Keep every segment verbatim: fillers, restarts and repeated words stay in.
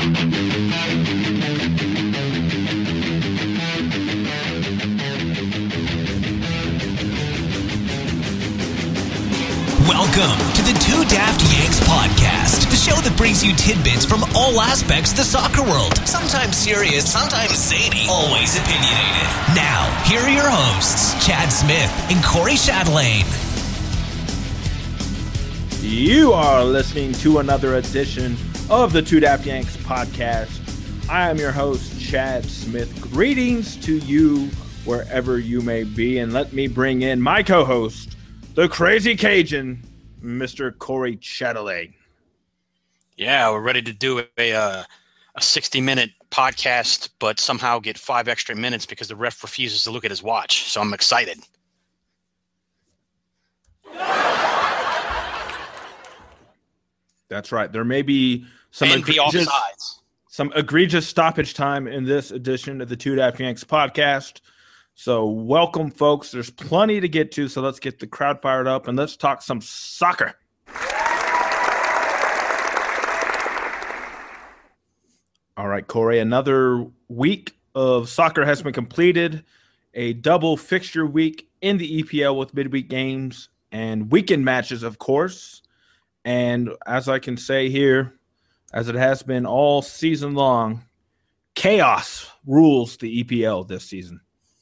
Welcome to the Two Daft Yanks podcast, the show that brings you tidbits from all aspects of the soccer world. Sometimes serious, sometimes zany, always opinionated. Now, here are your hosts, Chad Smith and Corey Chatelaine. You are listening to another edition of the Two Daft Yanks podcast. I am your host, Chad Smith. Greetings to you wherever you may be, and let me bring in my co-host, the Crazy Cajun, Mister Corey Chatelaine. Yeah, we're ready to do a uh, a sixty-minute podcast, but somehow get five extra minutes because the ref refuses to look at his watch. So I'm excited. That's right. There may be some and be egregious, offsides. some egregious stoppage time in this edition of the Two Daft Yanks podcast. So welcome, folks. There's plenty to get to, so let's get the crowd fired up and let's talk some soccer. All right, Corey, another week of soccer has been completed. A double fixture week in the E P L with midweek games and weekend matches, of course. And as I can say here, as it has been all season long, chaos rules the E P L this season.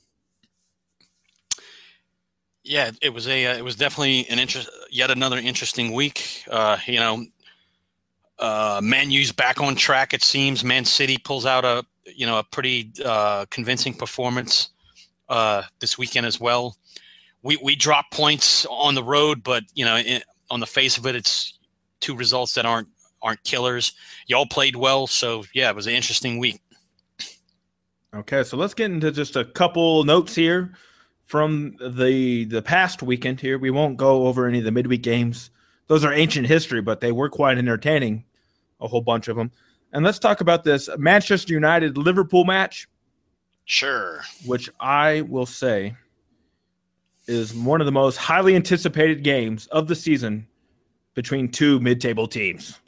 Yeah, it was a uh, it was definitely an interest, yet another interesting week. Uh, you know, uh, Man U's back on track. It seems Man City pulls out a you know a pretty uh, convincing performance uh, this weekend as well. We we dropped points on the road, but you know, in, on the face of it, it's two results that aren't aren't killers. Y'all played well, so yeah, it was an interesting week. Okay, so let's get into just a couple notes here from the the past weekend here. We won't go over any of the midweek games. Those are ancient history, but they were quite entertaining, a whole bunch of them. And let's talk about this Manchester United-Liverpool match. Sure. Which I will say is one of the most highly anticipated games of the season between two mid-table teams.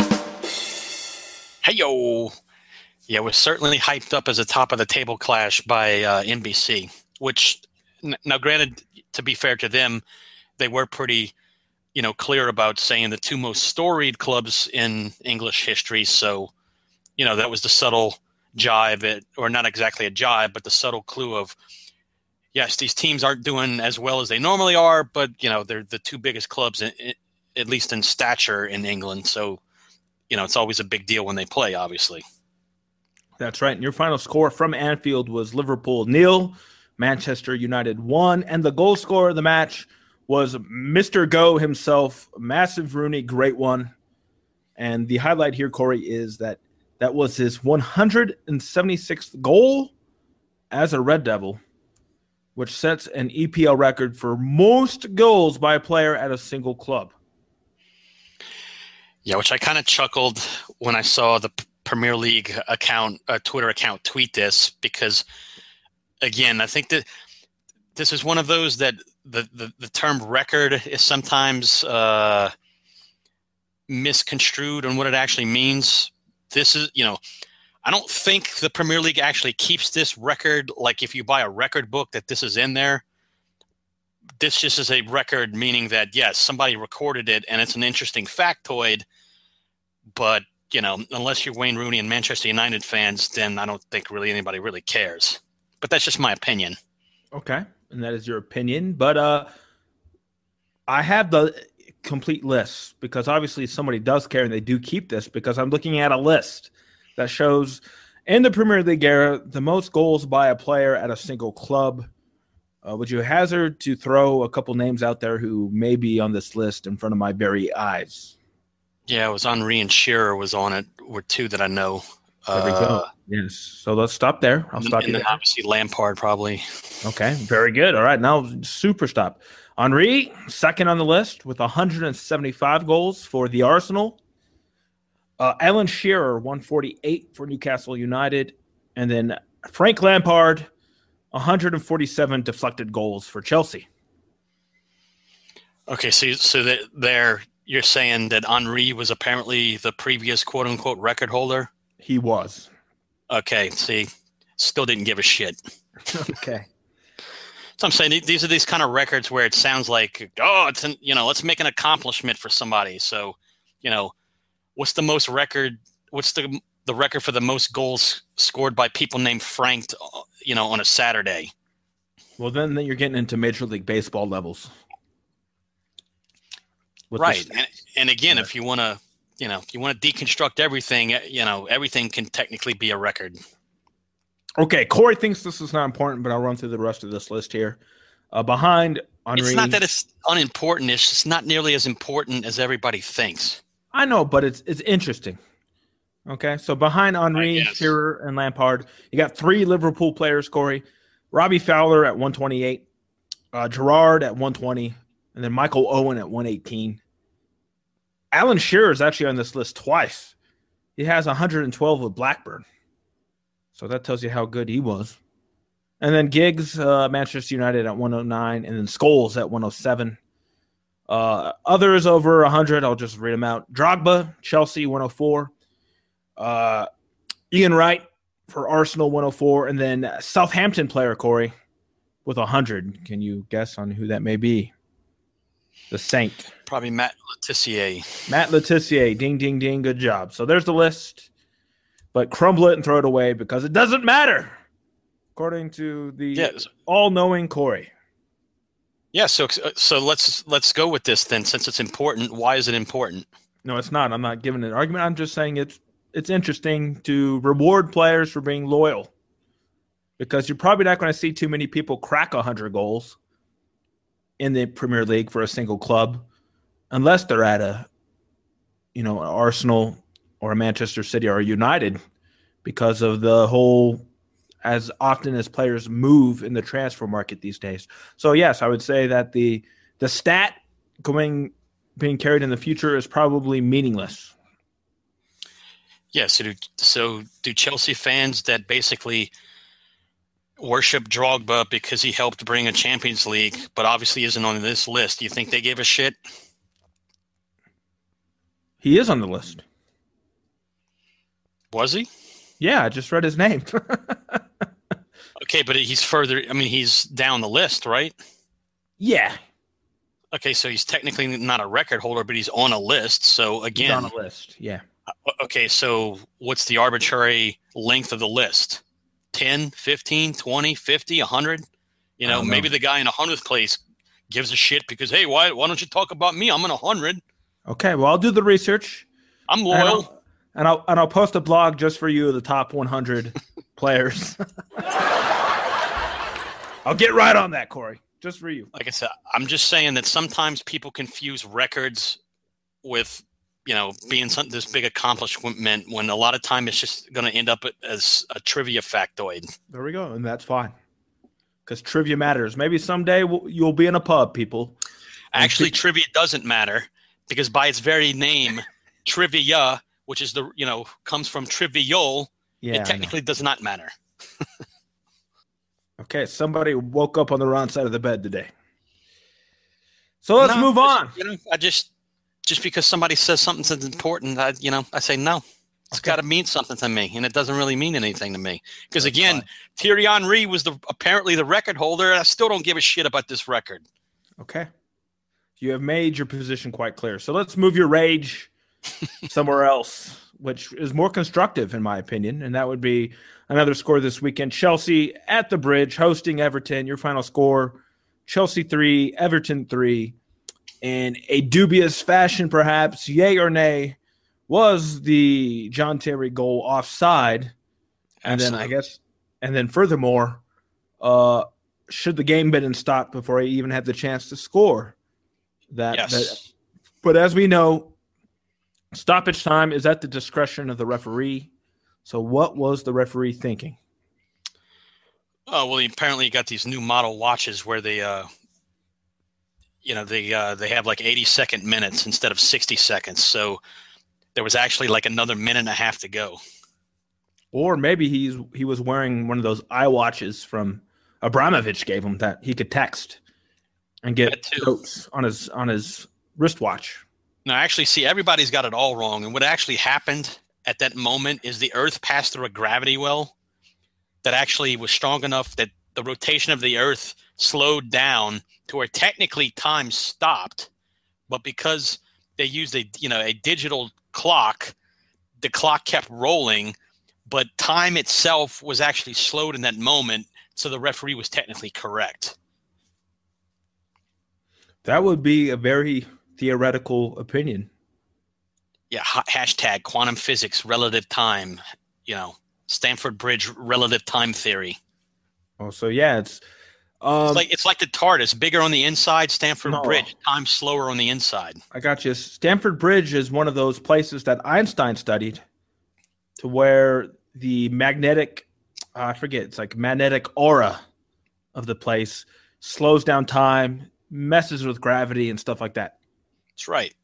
Hey-yo. Yeah, it was certainly hyped up as a top-of-the-table clash by uh, N B C, which – now, granted, to be fair to them, they were pretty, you know, clear about saying the two most storied clubs in English history. So, you know, that was the subtle jibe, at, or not exactly a jibe, but the subtle clue of, yes, these teams aren't doing as well as they normally are, but, you know, they're the two biggest clubs, in, in, at least in stature in England. So, you know, it's always a big deal when they play, obviously. That's right. And your final score from Anfield was Liverpool nil. Manchester United won, and the goal scorer of the match was Mister Go himself, Massive Rooney, great one. And the highlight here, Corey, is that that was his one hundred seventy-sixth goal as a Red Devil, which sets an E P L record for most goals by a player at a single club. Yeah, which I kind of chuckled when I saw the Premier League account, uh, Twitter account tweet this, because again, I think that this is one of those that the, the, the term record is sometimes uh, misconstrued on what it actually means. This is, you know, I don't think the Premier League actually keeps this record. Like if you buy a record book that this is in there, this just is a record, meaning that, yes, somebody recorded it and it's an interesting factoid. But, you know, unless you're Wayne Rooney and Manchester United fans, then I don't think really anybody really cares. But that's just my opinion. Okay, and that is your opinion. But uh, I have the complete list because obviously somebody does care and they do keep this because I'm looking at a list that shows in the Premier League era the most goals by a player at a single club. Uh, would you hazard to throw a couple names out there who may be on this list in front of my very eyes? Yeah, it was Henry and Shearer was on it, were two that I know. There we go. Uh, yes. So let's stop there. I'll and, stop and you then there. Obviously Lampard probably. Okay, very good. All right, now super stop. Henry, second on the list with one hundred seventy-five goals for the Arsenal. Uh, Alan Shearer, one forty-eight for Newcastle United. And then Frank Lampard, one hundred forty-seven deflected goals for Chelsea. Okay, so so that there you're saying that Henry was apparently the previous quote-unquote record holder? He was. Okay, see, still didn't give a shit. Okay. So I'm saying these are these kind of records where it sounds like, oh, it's an, you know, let's make an accomplishment for somebody. So, you know, what's the most record? What's the the record for the most goals scored by people named Frank? You know, on a Saturday. Well, then, then you're getting into Major League Baseball levels, right? And, and again, yeah. if you want to, you know, if you want to deconstruct everything, you know, everything can technically be a record. Okay, Corey thinks this is not important, but I'll run through the rest of this list here. Uh, behind Henry. It's not that it's unimportant. It's just not nearly as important as everybody thinks. I know, but it's it's interesting. Okay, so behind Henry, Shearer, and Lampard, you got three Liverpool players, Corey. Robbie Fowler at one twenty-eight, uh, Gerrard at one twenty, and then Michael Owen at one eighteen. Alan Shearer is actually on this list twice. He has one hundred twelve with Blackburn. So that tells you how good he was. And then Giggs, uh, Manchester United at one oh nine, and then Scholes at one oh seven. Uh, others over one hundred, I'll just read them out. Drogba, Chelsea, one oh four. Uh, Ian Wright for Arsenal, one oh four. And then Southampton player, Corey, with one hundred. Can you guess on who that may be? The Saint. Probably Matt Letizia. Matt Letizia. Ding, ding, ding. Good job. So there's the list. But crumble it and throw it away because it doesn't matter, according to the yes. all-knowing Corey. Yeah, so so let's let's go with this then. Since it's important, why is it important? No, it's not. I'm not giving an argument. I'm just saying it's it's interesting to reward players for being loyal, because you're probably not going to see too many people crack one hundred goals in the Premier League for a single club, unless they're at a, you know, an Arsenal or a Manchester City or a United, because of the whole, as often as players move in the transfer market these days. So yes, I would say that the the stat going being carried in the future is probably meaningless. Yeah, so do, so do Chelsea fans that basically worship Drogba because he helped bring a Champions League, but obviously isn't on this list, do you think they give a shit? He is on the list. Was he? Yeah, I just read his name. Okay, but he's further, I mean, he's down the list, right? Yeah. Okay, so he's technically not a record holder, but he's on a list. So again, he's on a list, yeah. Okay, so what's the arbitrary length of the list? ten, fifteen, twenty, fifty, one hundred? You know, maybe know. the guy in one hundredth place gives a shit because, hey, why why don't you talk about me? I'm in one hundred. Okay, well, I'll do the research. I'm loyal. And I'll and I'll post a blog just for you of the top one hundred players. I'll get right on that, Corey, just for you. Like I said, I'm just saying that sometimes people confuse records with, you know, being something this big accomplishment when a lot of time it's just going to end up as a trivia factoid. There we go, and that's fine because trivia matters. Maybe someday we'll, you'll be in a pub, people. Actually, pe- trivia doesn't matter because by its very name, trivia, which is the, you know, comes from trivial, yeah, it technically does not matter. Okay, somebody woke up on the wrong side of the bed today. So let's no, move on. You know, I just just because somebody says something's important, I you know, I say no. It's okay. Got to mean something to me, and it doesn't really mean anything to me. Because again, fine. Thierry Henry was the apparently the record holder, and I still don't give a shit about this record. Okay, you have made your position quite clear. So let's move your rage somewhere else, which is more constructive in my opinion, and that would be another score this weekend. Chelsea at the Bridge hosting Everton. Your final score, Chelsea three, Everton three. In a dubious fashion, perhaps, yay or nay, was the John Terry goal offside? And Absolutely. then I guess, and then furthermore, uh, should the game been stopped before he even had the chance to score? That, yes. that, but as we know, stoppage time is at the discretion of the referee. So what was the referee thinking? Oh, well, he apparently got these new model watches where they, uh, you know, they uh, they have like eighty second minutes instead of sixty seconds. So there was actually like another minute and a half to go. Or maybe he's he was wearing one of those iWatches from Abramovich gave him that he could text and get notes on his on his wristwatch. No, actually, see, everybody's got it all wrong. And what actually happened at that moment is the Earth passed through a gravity well that actually was strong enough that the rotation of the Earth slowed down to where technically time stopped, but because they used a you know a digital clock, the clock kept rolling, but time itself was actually slowed in that moment, so the referee was technically correct. That would be a very theoretical opinion. Yeah, ha- hashtag quantum physics relative time, you know, Stanford Bridge relative time theory. Oh, so yeah, it's um, it's like it's like the TARDIS, bigger on the inside, Stanford no. Bridge, time slower on the inside. I got you. Stanford Bridge is one of those places that Einstein studied, to where the magnetic, uh, I forget, it's like magnetic aura of the place slows down time, messes with gravity and stuff like that. That's right.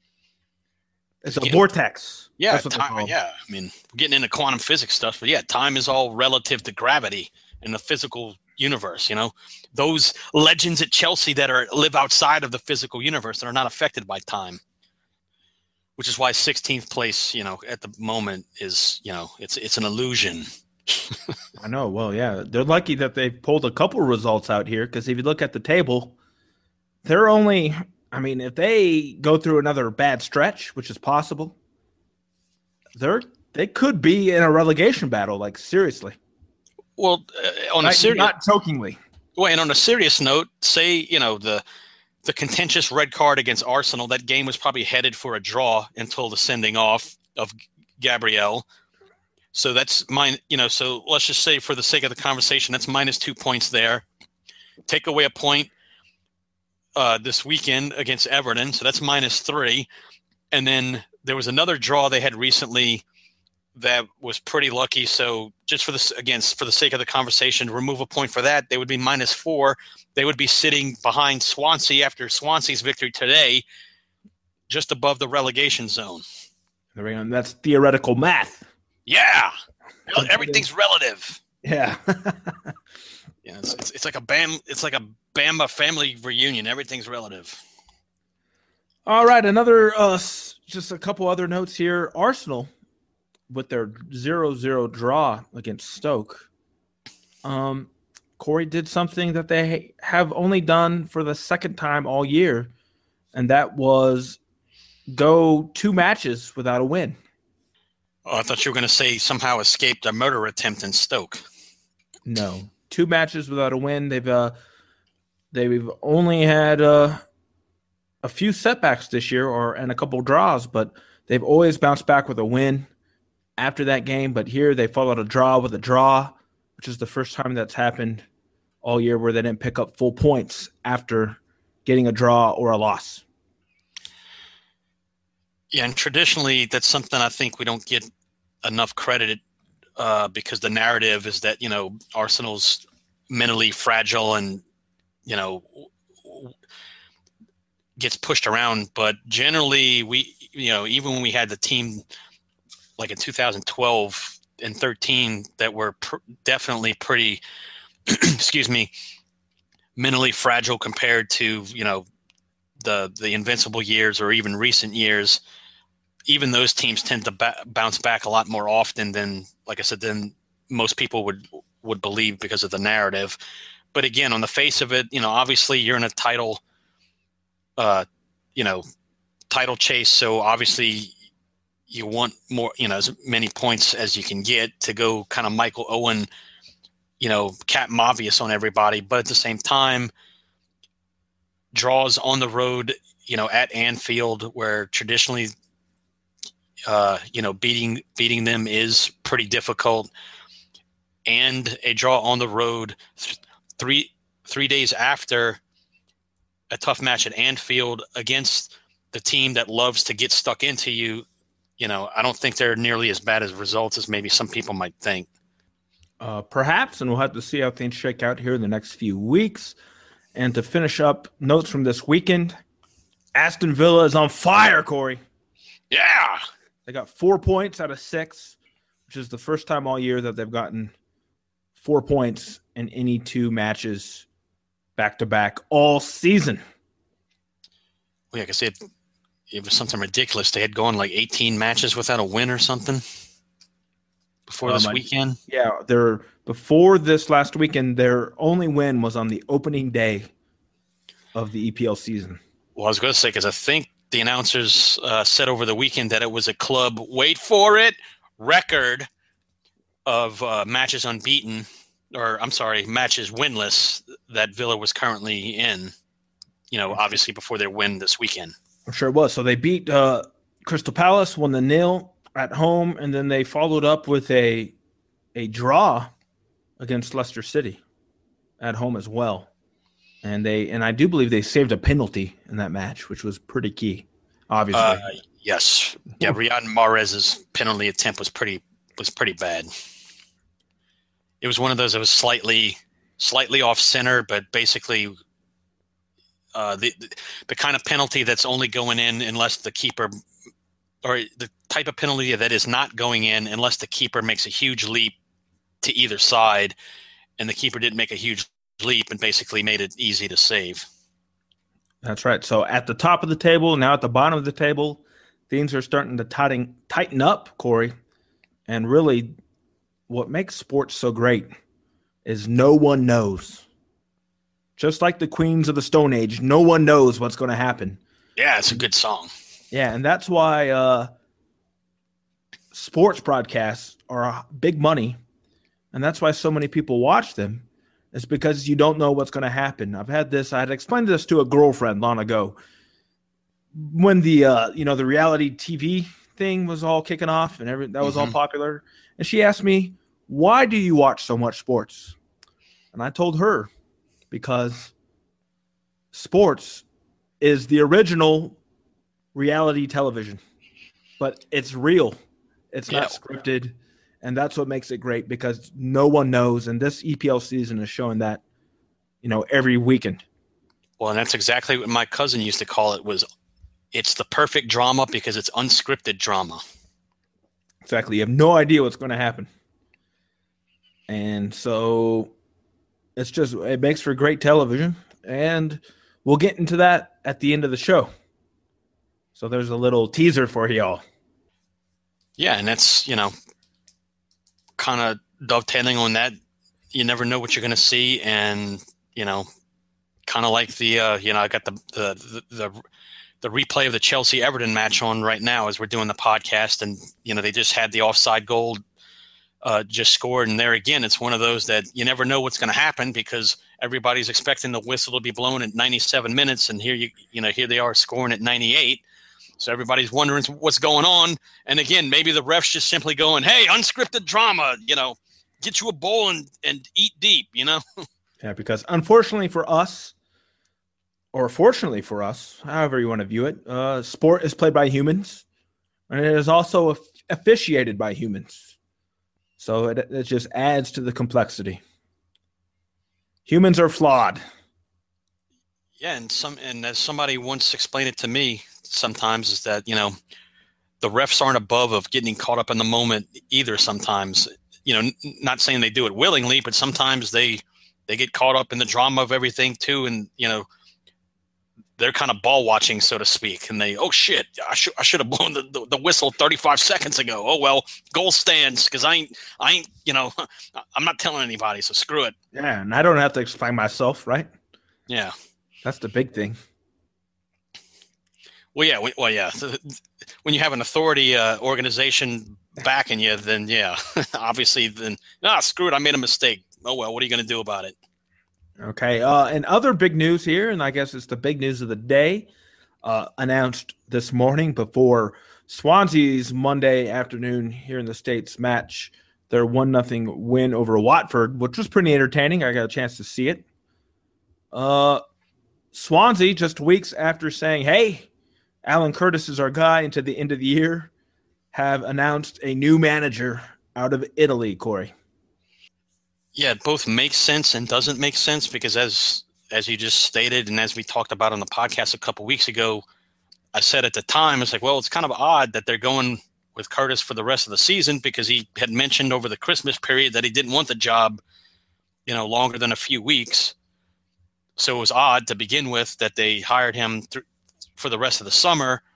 It's a vortex. Yeah, That's what time, yeah. I mean, we're getting into quantum physics stuff, but yeah, time is all relative to gravity in the physical universe. You know, those legends at Chelsea that are live outside of the physical universe that are not affected by time, which is why sixteenth place, you know, at the moment is, you know, it's it's an illusion. I know. Well, yeah, they're lucky that they pulled a couple results out here, because if you look at the table, they're only. I mean, if they go through another bad stretch, which is possible, they're they could be in a relegation battle. Like, seriously. Well, uh, on not, a serious, not jokingly. Well, and on a serious note, say you know the the contentious red card against Arsenal. That game was probably headed for a draw until the sending off of Gabriel. So that's mine. You know, so let's just say, for the sake of the conversation, that's minus two points there. Take away a point Uh, this weekend against Everton, so that's minus three. And then there was another draw they had recently that was pretty lucky. So just for this, again, for the sake of the conversation, to remove a point for that, they would be minus four. They would be sitting behind Swansea after Swansea's victory today, just above the relegation zone. There we go. And that's theoretical math. Yeah, everything's relative. Yeah. Yeah, it's, it's it's like a bam. It's like a Bama family reunion. Everything's relative. All right, another uh, just a couple other notes here. Arsenal, with their zero zero draw against Stoke, um, Corey did something that they have only done for the second time all year, and that was go two matches without a win. Oh, I thought you were going to say somehow escaped a murder attempt in Stoke. No. Two matches without a win. They've uh, they've only had uh, a few setbacks this year, or and a couple draws, but they've always bounced back with a win after that game. But here they followed a draw with a draw, which is the first time that's happened all year where they didn't pick up full points after getting a draw or a loss. Yeah, and traditionally that's something I think we don't get enough credit. Uh, because the narrative is that, you know, Arsenal's mentally fragile and, you know, gets pushed around. But generally, we, you know, even when we had the team like in two thousand twelve and thirteen that were pr- definitely pretty, excuse me, mentally fragile compared to, you know, the the invincible years or even recent years, even those teams tend to ba- bounce back a lot more often than, like I said, than most people would would believe because of the narrative. But again, on the face of it, you know, obviously you're in a title, uh, you know, title chase. So obviously you want more, you know, as many points as you can get to go kind of Michael Owen, you know, Captain Obvious on everybody. But at the same time, draws on the road, you know, at Anfield, where traditionally, uh, you know, beating beating them is pretty difficult, and a draw on the road th- three three days after a tough match at Anfield against the team that loves to get stuck into you, you know, I don't think they're nearly as bad as results as maybe some people might think. Uh, perhaps, and we'll have to see how things shake out here in the next few weeks. And to finish up, notes from this weekend, Aston Villa is on fire, Corey. Yeah. They got four points out of six, which is the first time all year that they've gotten four points in any two matches back-to-back all season. Well, like I said, it was something ridiculous. They had gone like eighteen matches without a win or something before this Um, I- weekend. Yeah, their before this last weekend, their only win was on the opening day of the E P L season. Well, I was going to say, because I think the announcers uh, said over the weekend that it was a club, wait for it, record of uh, matches unbeaten, or I'm sorry, matches winless that Villa was currently in, you know, obviously before their win this weekend. I'm sure it was. So they beat uh, Crystal Palace, won the nil at home, and then they followed up with a a draw against Leicester City at home as well. And they and I do believe they saved a penalty in that match, which was pretty key, obviously. Uh, yes. Yeah, Riyad Mahrez's penalty attempt was pretty was pretty bad. It was one of those that was slightly slightly off center, but basically uh, the the kind of penalty that's only going in unless the keeper, or the type of penalty that is not going in unless the keeper makes a huge leap to either side, and the keeper didn't make a huge leap and basically made it easy to save. That's right. So at the top of the table, now at the bottom of the table, things are starting to tighten, tighten up, Corey. And really, what makes sports so great is no one knows. Just like the Queens of the Stone Age, no one knows what's going to happen. Yeah, it's a good song. Yeah, and that's why uh, sports broadcasts are big money, and that's why so many people watch them. It's because you don't know what's going to happen. I've had this. I had explained this to a girlfriend long ago when the uh, you know the reality T V thing was all kicking off and every that was mm-hmm. all popular. And she asked me, "Why do you watch so much sports?" And I told her, because sports is the original reality television, but it's real. It's yeah. not scripted. And that's what makes it great, because no one knows. And this E P L season is showing that, you know, every weekend. Well, and that's exactly what my cousin used to call it, was it's the perfect drama because it's unscripted drama. Exactly. You have no idea what's going to happen. And so it's just, it makes for great television. And we'll get into that at the end of the show. So there's a little teaser for y'all. Yeah, and that's, you know, kind of dovetailing on that. You never know what you're going to see, and you know, kind of like the uh, you know, I got the the, the the the replay of the Chelsea Everton match on right now as we're doing the podcast, and you know, they just had the offside goal uh, just scored, and there again, it's one of those that you never know what's going to happen because everybody's expecting the whistle to be blown at ninety-seven minutes, and here you you know here they are scoring at ninety-eight. So everybody's wondering what's going on. And again, maybe the ref's just simply going, hey, unscripted drama, you know, get you a bowl and, and eat deep, you know? Yeah, because unfortunately for us, or fortunately for us, however you want to view it, uh, sport is played by humans, and it is also officiated by humans. So it, it just adds to the complexity. Humans are flawed. Yeah, and some and as somebody once explained it to me, sometimes is that, you know, the refs aren't above of getting caught up in the moment either. Sometimes, you know, n- not saying they do it willingly, but sometimes they they get caught up in the drama of everything too, and you know, they're kind of ball watching, so to speak, and they, oh shit, I should I should have blown the, the, the whistle thirty-five seconds ago. Oh well, goal stands because I ain't I ain't you know I'm not telling anybody, so screw it. Yeah, and I don't have to explain myself, right? Yeah, that's the big thing. Well, yeah, well, yeah. When you have an authority uh, organization backing you, then yeah, obviously, then ah, screw it, I made a mistake. Oh well, what are you going to do about it? Okay, uh, and other big news here, and I guess it's the big news of the day, uh, announced this morning before Swansea's Monday afternoon here in the States match, their one nothing win over Watford, which was pretty entertaining. I got a chance to see it. Uh, Swansea, just weeks after saying, hey, Alan Curtis is our guy into the end of the year, have announced a new manager out of Italy, Corey. Yeah, it both makes sense and doesn't make sense because as as you just stated and as we talked about on the podcast a couple weeks ago, I said at the time, it's like, well, it's kind of odd that they're going with Curtis for the rest of the season because he had mentioned over the Christmas period that he didn't want the job, you know, longer than a few weeks. So it was odd to begin with that they hired him th- for the rest of the summer.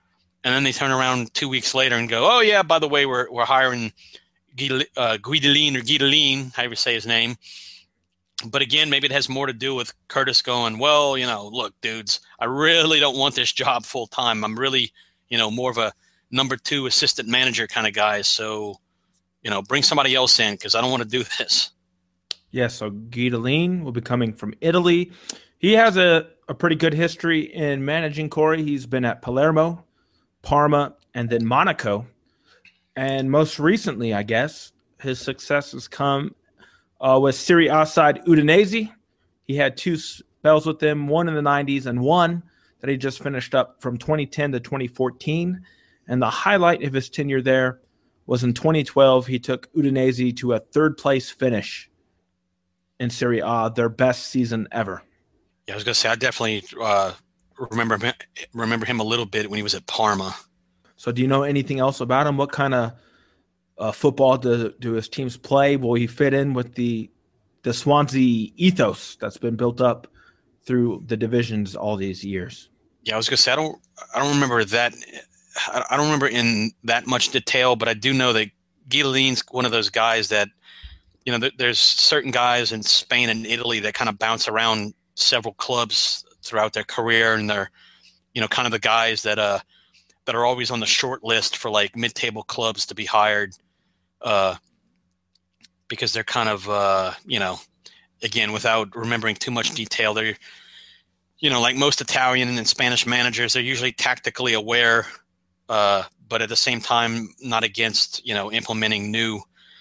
and then they turn around two weeks later and go, "Oh yeah, by the way, we're we're hiring Guid- uh, Guidolin or Guidolin, however you say his name." But again, maybe it has more to do with Curtis going, "Well, you know, look, dudes, I really don't want this job full time. I'm really, you know, more of a number two assistant manager kind of guy. So, you know, bring somebody else in because I don't want to do this." Yeah, so Guidolin will be coming from Italy. He has a, a pretty good history in managing, Corey. He's been at Palermo, Parma, and then Monaco. And most recently, I guess, his success has come uh, with Serie A side Udinese. He had two spells with them, one in the nineties and one that he just finished up from twenty ten to twenty fourteen. And the highlight of his tenure there was in twenty twelve. He took Udinese to a third-place finish in Serie A, their best season ever. Yeah, I was going to say, I definitely uh, remember him, remember him a little bit when he was at Parma. So do you know anything else about him? What kind of uh, football do, do his teams play? Will he fit in with the the Swansea ethos that's been built up through the divisions all these years? Yeah, I was going to say, I don't, I don't remember that. I don't remember in that much detail, but I do know that Guidolin's one of those guys that, you know, th- there's certain guys in Spain and Italy that kind of bounce around several clubs throughout their career, and they're, you know, kind of the guys that uh that are always on the short list for like mid-table clubs to be hired, uh, because they're kind of uh, you know, again, without remembering too much detail, they're, you know, like most Italian and Spanish managers, they're usually tactically aware, uh, but at the same time, not against, you know, implementing new,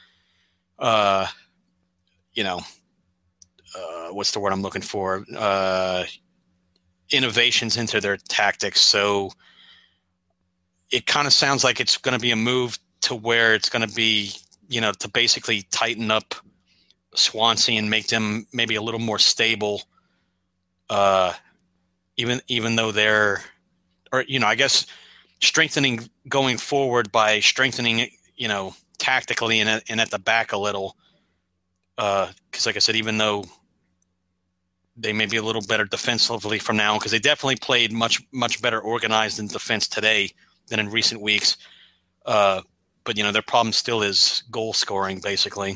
uh, you know, uh, what's the word I'm looking for? Uh, innovations into their tactics. So it kind of sounds like it's going to be a move to where it's going to be, you know, to basically tighten up Swansea and make them maybe a little more stable. Uh, even, even though they're, or, you know, I guess strengthening going forward by strengthening, you know, tactically and, and at the back a little. Uh, cause like I said, even though they may be a little better defensively from now, because they definitely played much, much better organized in defense today than in recent weeks. Uh, but, you know, their problem still is goal scoring, basically.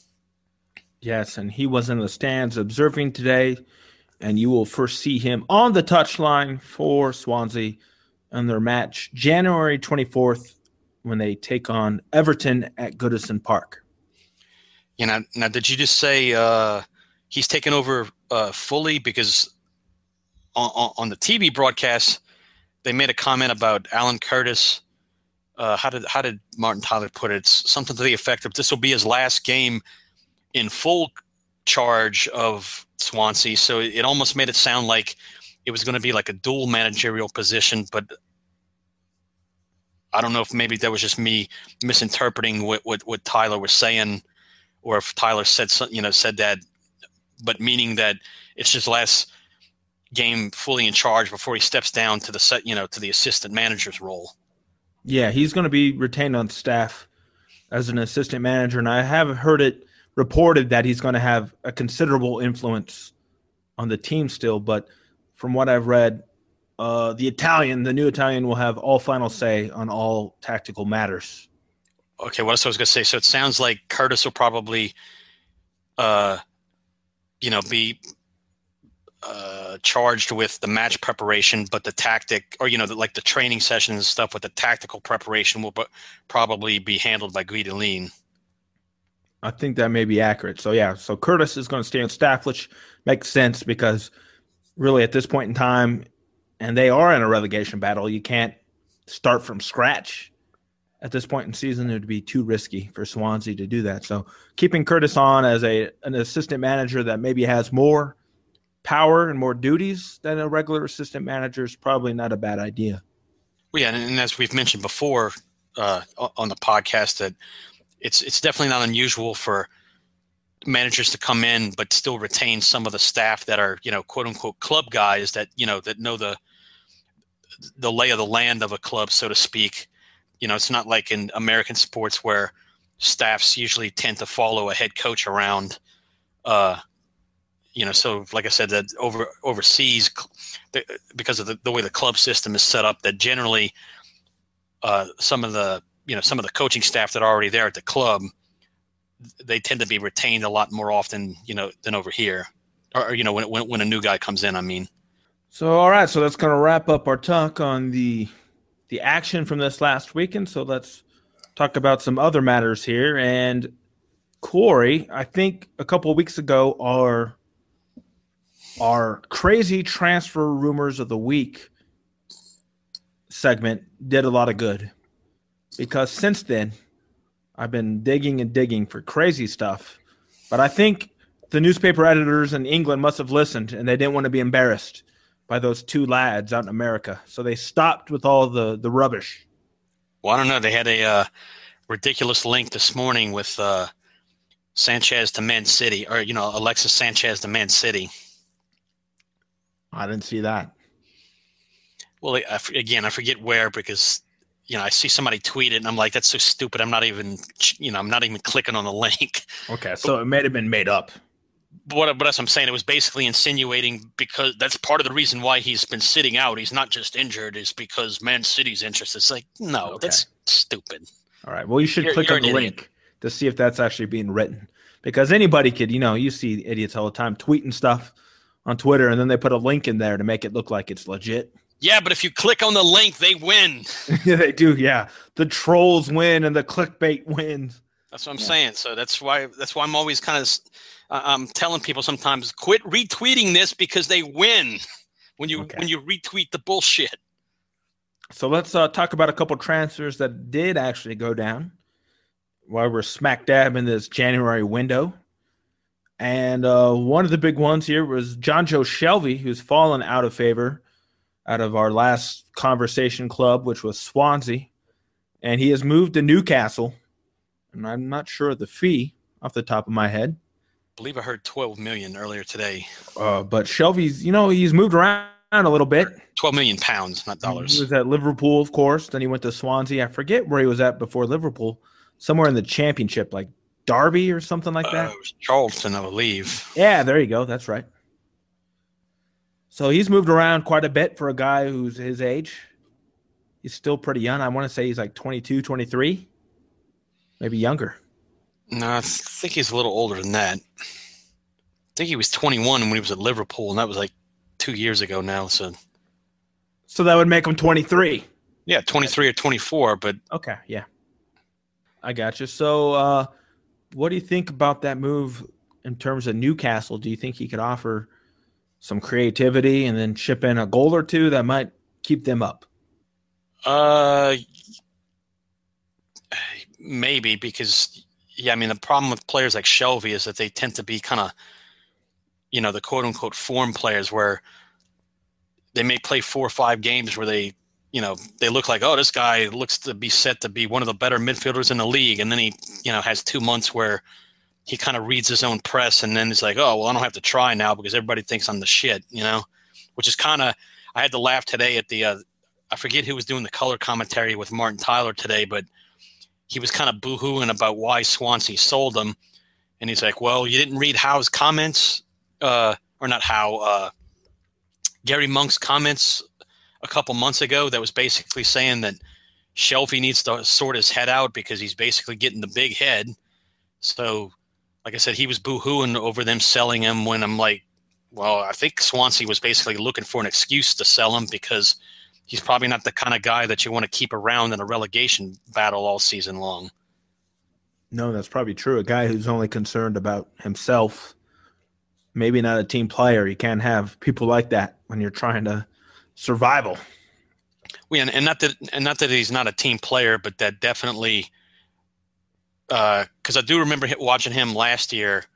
Yes, and he was in the stands observing today, and you will first see him on the touchline for Swansea in their match January twenty-fourth when they take on Everton at Goodison Park. You know, now, did you just say uh, he's taken over uh, fully? Because on, on the T V broadcast, they made a comment about Alan Curtis. Uh, how did how did Martin Tyler put it? It's something to the effect of this will be his last game in full charge of Swansea. So it almost made it sound like it was going to be like a dual managerial position. But I don't know if maybe that was just me misinterpreting what what, what Tyler was saying, or if Tyler said you know said that, but meaning that it's his last game fully in charge before he steps down to the set, you know, to the assistant manager's role. Yeah, he's going to be retained on staff as an assistant manager, and I have heard it reported that he's going to have a considerable influence on the team still. But from what I've read, uh, the Italian, the new Italian, will have all final say on all tactical matters. Okay, what else I was going to say? So it sounds like Curtis will probably, uh, you know, be uh, charged with the match preparation, but the tactic, or you know, the, like the training sessions and stuff with the tactical preparation will b- probably be handled by Guidolin. I think that may be accurate. So yeah, so Curtis is going to stay on staff, which makes sense because really at this point in time, and they are in a relegation battle, you can't start from scratch. At this point in the season, it would be too risky for Swansea to do that. So keeping Curtis on as a an assistant manager that maybe has more power and more duties than a regular assistant manager is probably not a bad idea. Well, yeah, and, and as we've mentioned before uh, on the podcast, that it's it's definitely not unusual for managers to come in but still retain some of the staff that are, you know, quote unquote club guys that, you know, that know the the lay of the land of a club, so to speak. You know, it's not like in American sports where staffs usually tend to follow a head coach around. Uh, you know, so like I said, that over overseas, because of the, the way the club system is set up, that generally uh, some of the you know some of the coaching staff that are already there at the club, they tend to be retained a lot more often, you know, than over here, or, or you know, when, when when a new guy comes in. I mean. So all right, so that's going to wrap up our talk on the the action from this last weekend. So let's talk about some other matters here. And Corey, I think a couple of weeks ago, our our crazy transfer rumors of the week segment did a lot of good, because since then I've been digging and digging for crazy stuff. But I think the newspaper editors in England must have listened, and they didn't want to be embarrassed by those two lads out in America. So they stopped with all the, the rubbish. Well, I don't know. They had a uh, ridiculous link this morning with uh, Sanchez to Man City, or, you know, Alexis Sanchez to Man City. I didn't see that. Well, I, again, I forget where, because, you know, I see somebody tweet it and I'm like, that's so stupid. I'm not even, you know, I'm not even clicking on the link. Okay. So but, it may have been made up. But, what, but that's what I'm saying. It was basically insinuating, because that's part of the reason why he's been sitting out. He's not just injured, is because Man City's interest. It's like, no, okay. That's stupid. All right. Well, you should you're, click you're on the link to see if that's actually being written, because anybody could, you know, you see idiots all the time tweeting stuff on Twitter, and then they put a link in there to make it look like it's legit. Yeah, but if you click on the link, they win. Yeah, they do. Yeah, the trolls win and the clickbait wins. That's what I'm yeah. saying. So that's why that's why I'm always kind of uh, I'm telling people sometimes, quit retweeting this, because they win when you okay. when you retweet the bullshit. So let's uh, talk about a couple transfers that did actually go down while we're smack dab in this January window. And uh, one of the big ones here was Jonjo Shelvey, who's fallen out of favor out of our last conversation club, which was Swansea. And he has moved to Newcastle. And I'm not sure of the fee off the top of my head. I believe I heard twelve million dollars earlier today. Uh, but Shelvey's, you know, he's moved around a little bit. twelve million pounds, not dollars. He was at Liverpool, of course. Then he went to Swansea. I forget where he was at before Liverpool. Somewhere in the Championship, like Derby or something like that. Uh, it was Charlton, I believe. Yeah, there you go. That's right. So he's moved around quite a bit for a guy who's his age. He's still pretty young. I want to say he's like twenty-two, twenty-three, maybe younger. No, I think he's a little older than that. I think he was twenty-one when he was at Liverpool, and that was like two years ago now. So, so that would make him twenty-three. Yeah, twenty-three or twenty-four. But okay, yeah, I got you. So, uh, what do you think about that move in terms of Newcastle? Do you think he could offer some creativity and then chip in a goal or two that might keep them up? Uh, maybe, because, yeah, I mean, the problem with players like Shelvey is that they tend to be kind of, you know, the quote-unquote form players, where they may play four or five games where they, you know, they look like, oh, this guy looks to be set to be one of the better midfielders in the league. And then he, you know, has two months where he kind of reads his own press, and then he's like, oh, well, I don't have to try now because everybody thinks I'm the shit, you know, which is kind of, I had to laugh today at the, uh, I forget who was doing the color commentary with Martin Tyler today, but he was kind of boo-hooing about why Swansea sold him. And he's like, well, you didn't read Howe's comments, uh, or not Howe, uh, Gary Monk's comments a couple months ago that was basically saying that Shelvey needs to sort his head out because he's basically getting the big head. So, like I said, he was boo-hooing over them selling him, when I'm like, well, I think Swansea was basically looking for an excuse to sell him, because he's probably not the kind of guy that you want to keep around in a relegation battle all season long. No, that's probably true. A guy who's only concerned about himself, maybe not a team player. You can't have people like that when you're trying to survival. Well, and, and not that, and not that he's not a team player, but that definitely, because uh, I do remember watching him last year,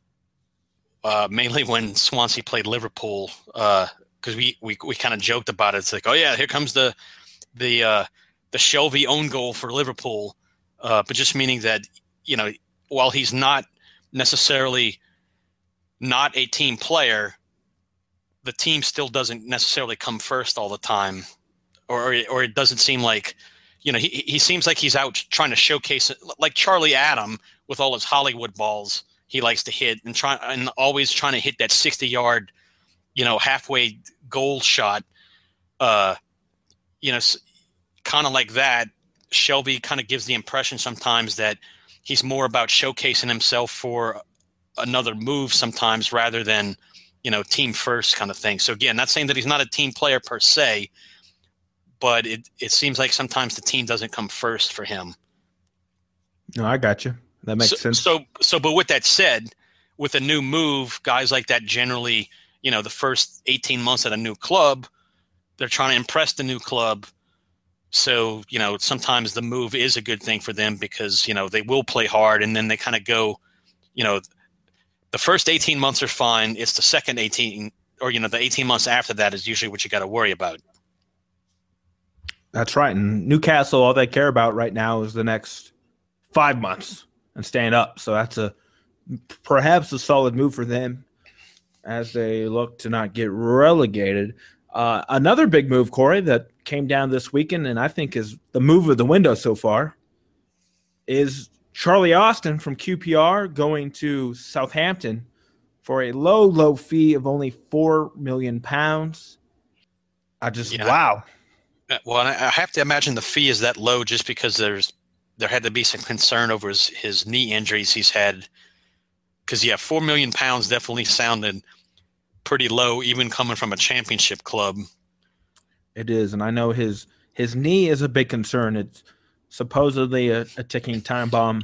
uh, mainly when Swansea played Liverpool. Uh, Because we, we, we kind of joked about it. It's like, oh yeah, here comes the the uh, the Shelvey own goal for Liverpool, uh, but just meaning that, you know, while he's not necessarily not a team player, the team still doesn't necessarily come first all the time, or or it doesn't seem like, you know, he he seems like he's out trying to showcase it, like Charlie Adam with all his Hollywood balls he likes to hit, and try and always trying to hit that sixty yard. You know, halfway goal shot, uh, you know, kind of like that. Shelby kind of gives the impression sometimes that he's more about showcasing himself for another move sometimes rather than, you know, team first kind of thing. So again, not saying that he's not a team player per se, but it, it seems like sometimes the team doesn't come first for him. No, I got you. That makes so, sense. So, so, but with that said, with a new move, guys like that generally, you know, the first eighteen months at a new club, they're trying to impress the new club. So, you know, sometimes the move is a good thing for them because, you know, they will play hard and then they kind of go, you know, the first eighteen months are fine. It's the second eighteen or, you know, the eighteen months after that is usually what you got to worry about. That's right. And Newcastle, all they care about right now is the next five months and staying up. So that's a perhaps a solid move for them as they look to not get relegated. Uh, another big move, Corey, that came down this weekend and I think is the move of the window so far is Charlie Austin from Q P R going to Southampton for a low, low fee of only four million pounds. I just, yeah. wow. Well, I have to imagine the fee is that low just because there's there had to be some concern over his, his knee injuries he's had. Because, yeah, four million pounds definitely sounded pretty low, even coming from a championship club. It is, and I know his his knee is a big concern. It's supposedly a, a ticking time bomb.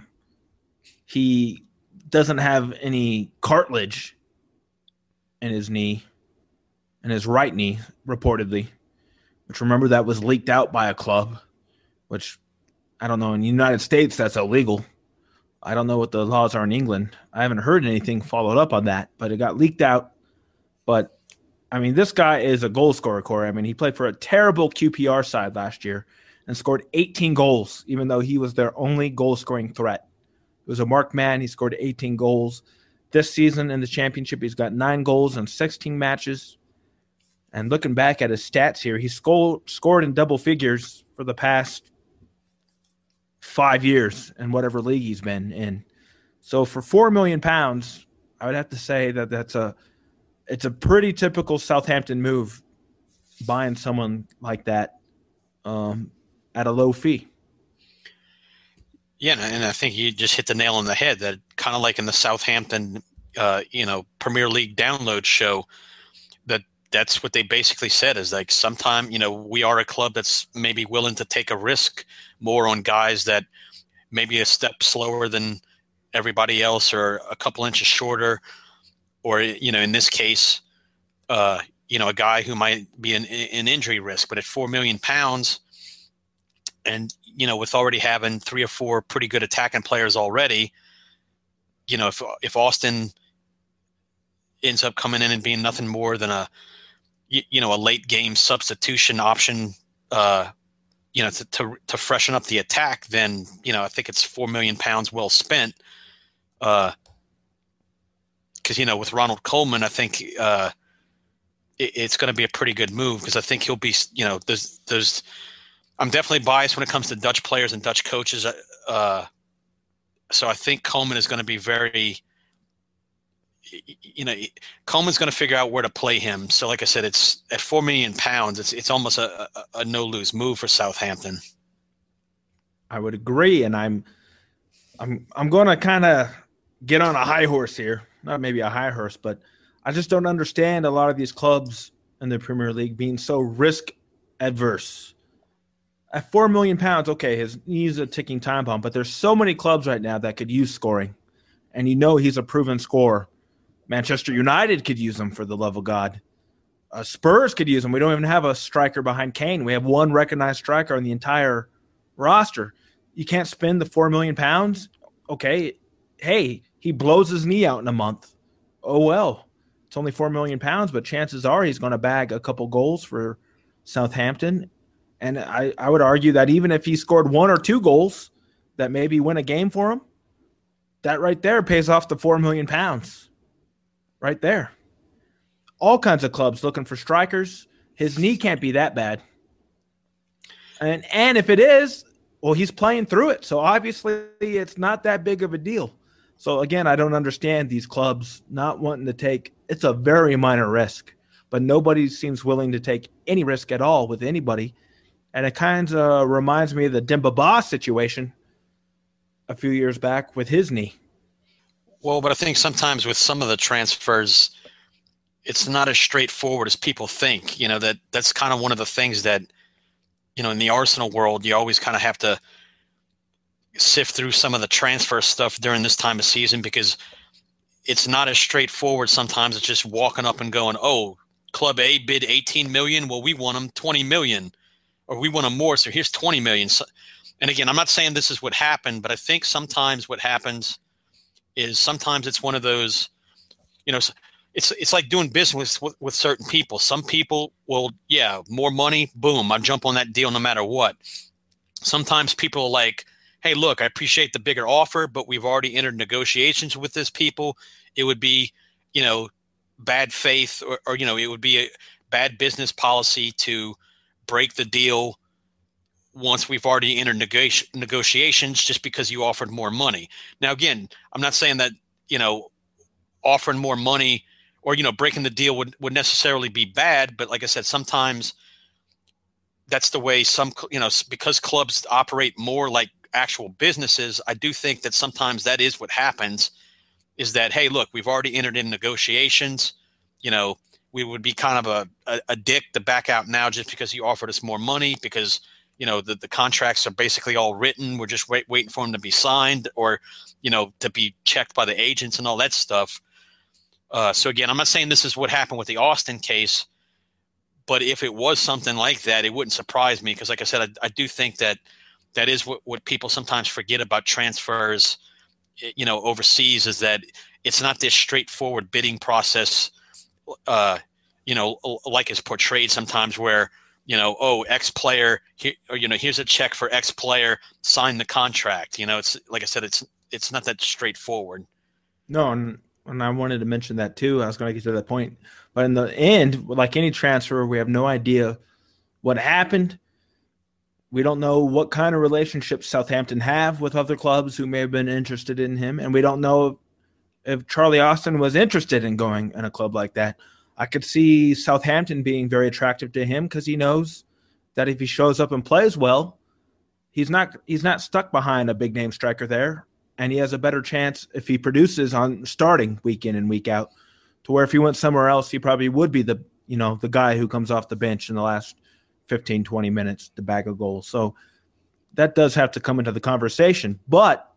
He doesn't have any cartilage in his knee, in his right knee, reportedly. Which, remember, that was leaked out by a club, which, I don't know, in the United States, that's illegal. I don't know what the laws are in England. I haven't heard anything followed up on that, but it got leaked out. But, I mean, this guy is a goal scorer, Corey. I mean, he played for a terrible Q P R side last year and scored eighteen goals, even though he was their only goal-scoring threat. It was a marked man. He scored eighteen goals. This season in the championship, he's got nine goals in sixteen matches. And looking back at his stats here, he scored scored in double figures for the past five years in whatever league he's been in. So for four million pounds, I would have to say that that's a it's a pretty typical Southampton move, buying someone like that um, at a low fee. Yeah, and I think you just hit the nail on the head. That kind of like in the Southampton, uh, you know, Premier League download show. That that's what they basically said is like sometime, you know, we are a club that's maybe willing to take a risk more on guys that maybe a step slower than everybody else or a couple inches shorter. Or, you know, in this case, uh, you know, a guy who might be an, an injury risk, but at four million pounds and, you know, with already having three or four pretty good attacking players already, you know, if, if Austin ends up coming in and being nothing more than a, you, you know, a late game substitution option, uh, you know, to, to, to freshen up the attack, then, you know, I think it's four million pounds well spent. Uh, Because, you know, with Ronald Koeman, I think uh, it, it's going to be a pretty good move because I think he'll be, you know, there's, there's, I'm definitely biased when it comes to Dutch players and Dutch coaches. Uh, so I think Koeman is going to be very, you know, Koeman's going to figure out where to play him. So, like I said, it's at four million pounds. It's it's almost a, a, a no lose move for Southampton. I would agree, and I'm, I'm, I'm going to kind of get on a high horse here. Not maybe a high horse, but I just don't understand a lot of these clubs in the Premier League being so risk adverse. At four million pounds, okay, his knee's a ticking time bomb, but there's so many clubs right now that could use scoring, and you know he's a proven scorer. Manchester United could use him, for the love of God. Uh, Spurs could use him. We don't even have a striker behind Kane. We have one recognized striker on the entire roster. You can't spend the four million pounds. Okay, hey. He blows his knee out in a month. Oh, well, it's only four million pounds, but chances are he's going to bag a couple goals for Southampton. And I, I would argue that even if he scored one or two goals that maybe win a game for him, that right there pays off the four million pounds. Right there. All kinds of clubs looking for strikers. His knee can't be that bad. And, and if it is, well, he's playing through it. So obviously it's not that big of a deal. So, again, I don't understand these clubs not wanting to take – it's a very minor risk, but nobody seems willing to take any risk at all with anybody. And it kind of reminds me of the Demba Ba situation a few years back with his knee. Well, but I think sometimes with some of the transfers, it's not as straightforward as people think. You know, that that's kind of one of the things that, you know, in the Arsenal world, you always kind of have to sift through some of the transfer stuff during this time of season, because it's not as straightforward. Sometimes it's just walking up and going, oh, Club A bid eighteen million. Well, we want them twenty million, or we want them more. So here's twenty million. So, and again, I'm not saying this is what happened, but I think sometimes what happens is sometimes it's one of those, you know, it's it's like doing business with, with certain people. Some people will, yeah, more money, boom, I jump on that deal no matter what. Sometimes people are like, hey, look, I appreciate the bigger offer, but we've already entered negotiations with this people. It would be, you know, bad faith, or, or you know, it would be a bad business policy to break the deal once we've already entered negoti- negotiations just because you offered more money. Now, again, I'm not saying that, you know, offering more money or, you know, breaking the deal would, would necessarily be bad. But like I said, sometimes that's the way some, you know, because clubs operate more like actual businesses, I do think that sometimes that is what happens, is that, hey, look, we've already entered in negotiations. You know, we would be kind of a, a, a dick to back out now just because you offered us more money, because, you know, the, the contracts are basically all written. We're just wait, waiting for them to be signed, or, you know, to be checked by the agents and all that stuff. Uh, so again, I'm not saying this is what happened with the Austin case, but if it was something like that, it wouldn't surprise me, because like I said, I, I do think that that is what, what people sometimes forget about transfers, you know, overseas, is that it's not this straightforward bidding process, uh, you know, like it's portrayed sometimes, where, you know, oh, X player, here, or, you know, here's a check for X player, sign the contract. You know, it's like I said, it's it's not that straightforward. No, and, and I wanted to mention that too. I was going to get to that point. But in the end, like any transfer, we have no idea what happened. We don't know what kind of relationship Southampton have with other clubs who may have been interested in him. And we don't know if Charlie Austin was interested in going in a club like that. I could see Southampton being very attractive to him, because he knows that if he shows up and plays well, he's not he's not stuck behind a big name striker there, and he has a better chance if he produces on starting week in and week out, to where if he went somewhere else, he probably would be the you know the guy who comes off the bench in the last fifteen, twenty minutes to bag a goal. So that does have to come into the conversation. But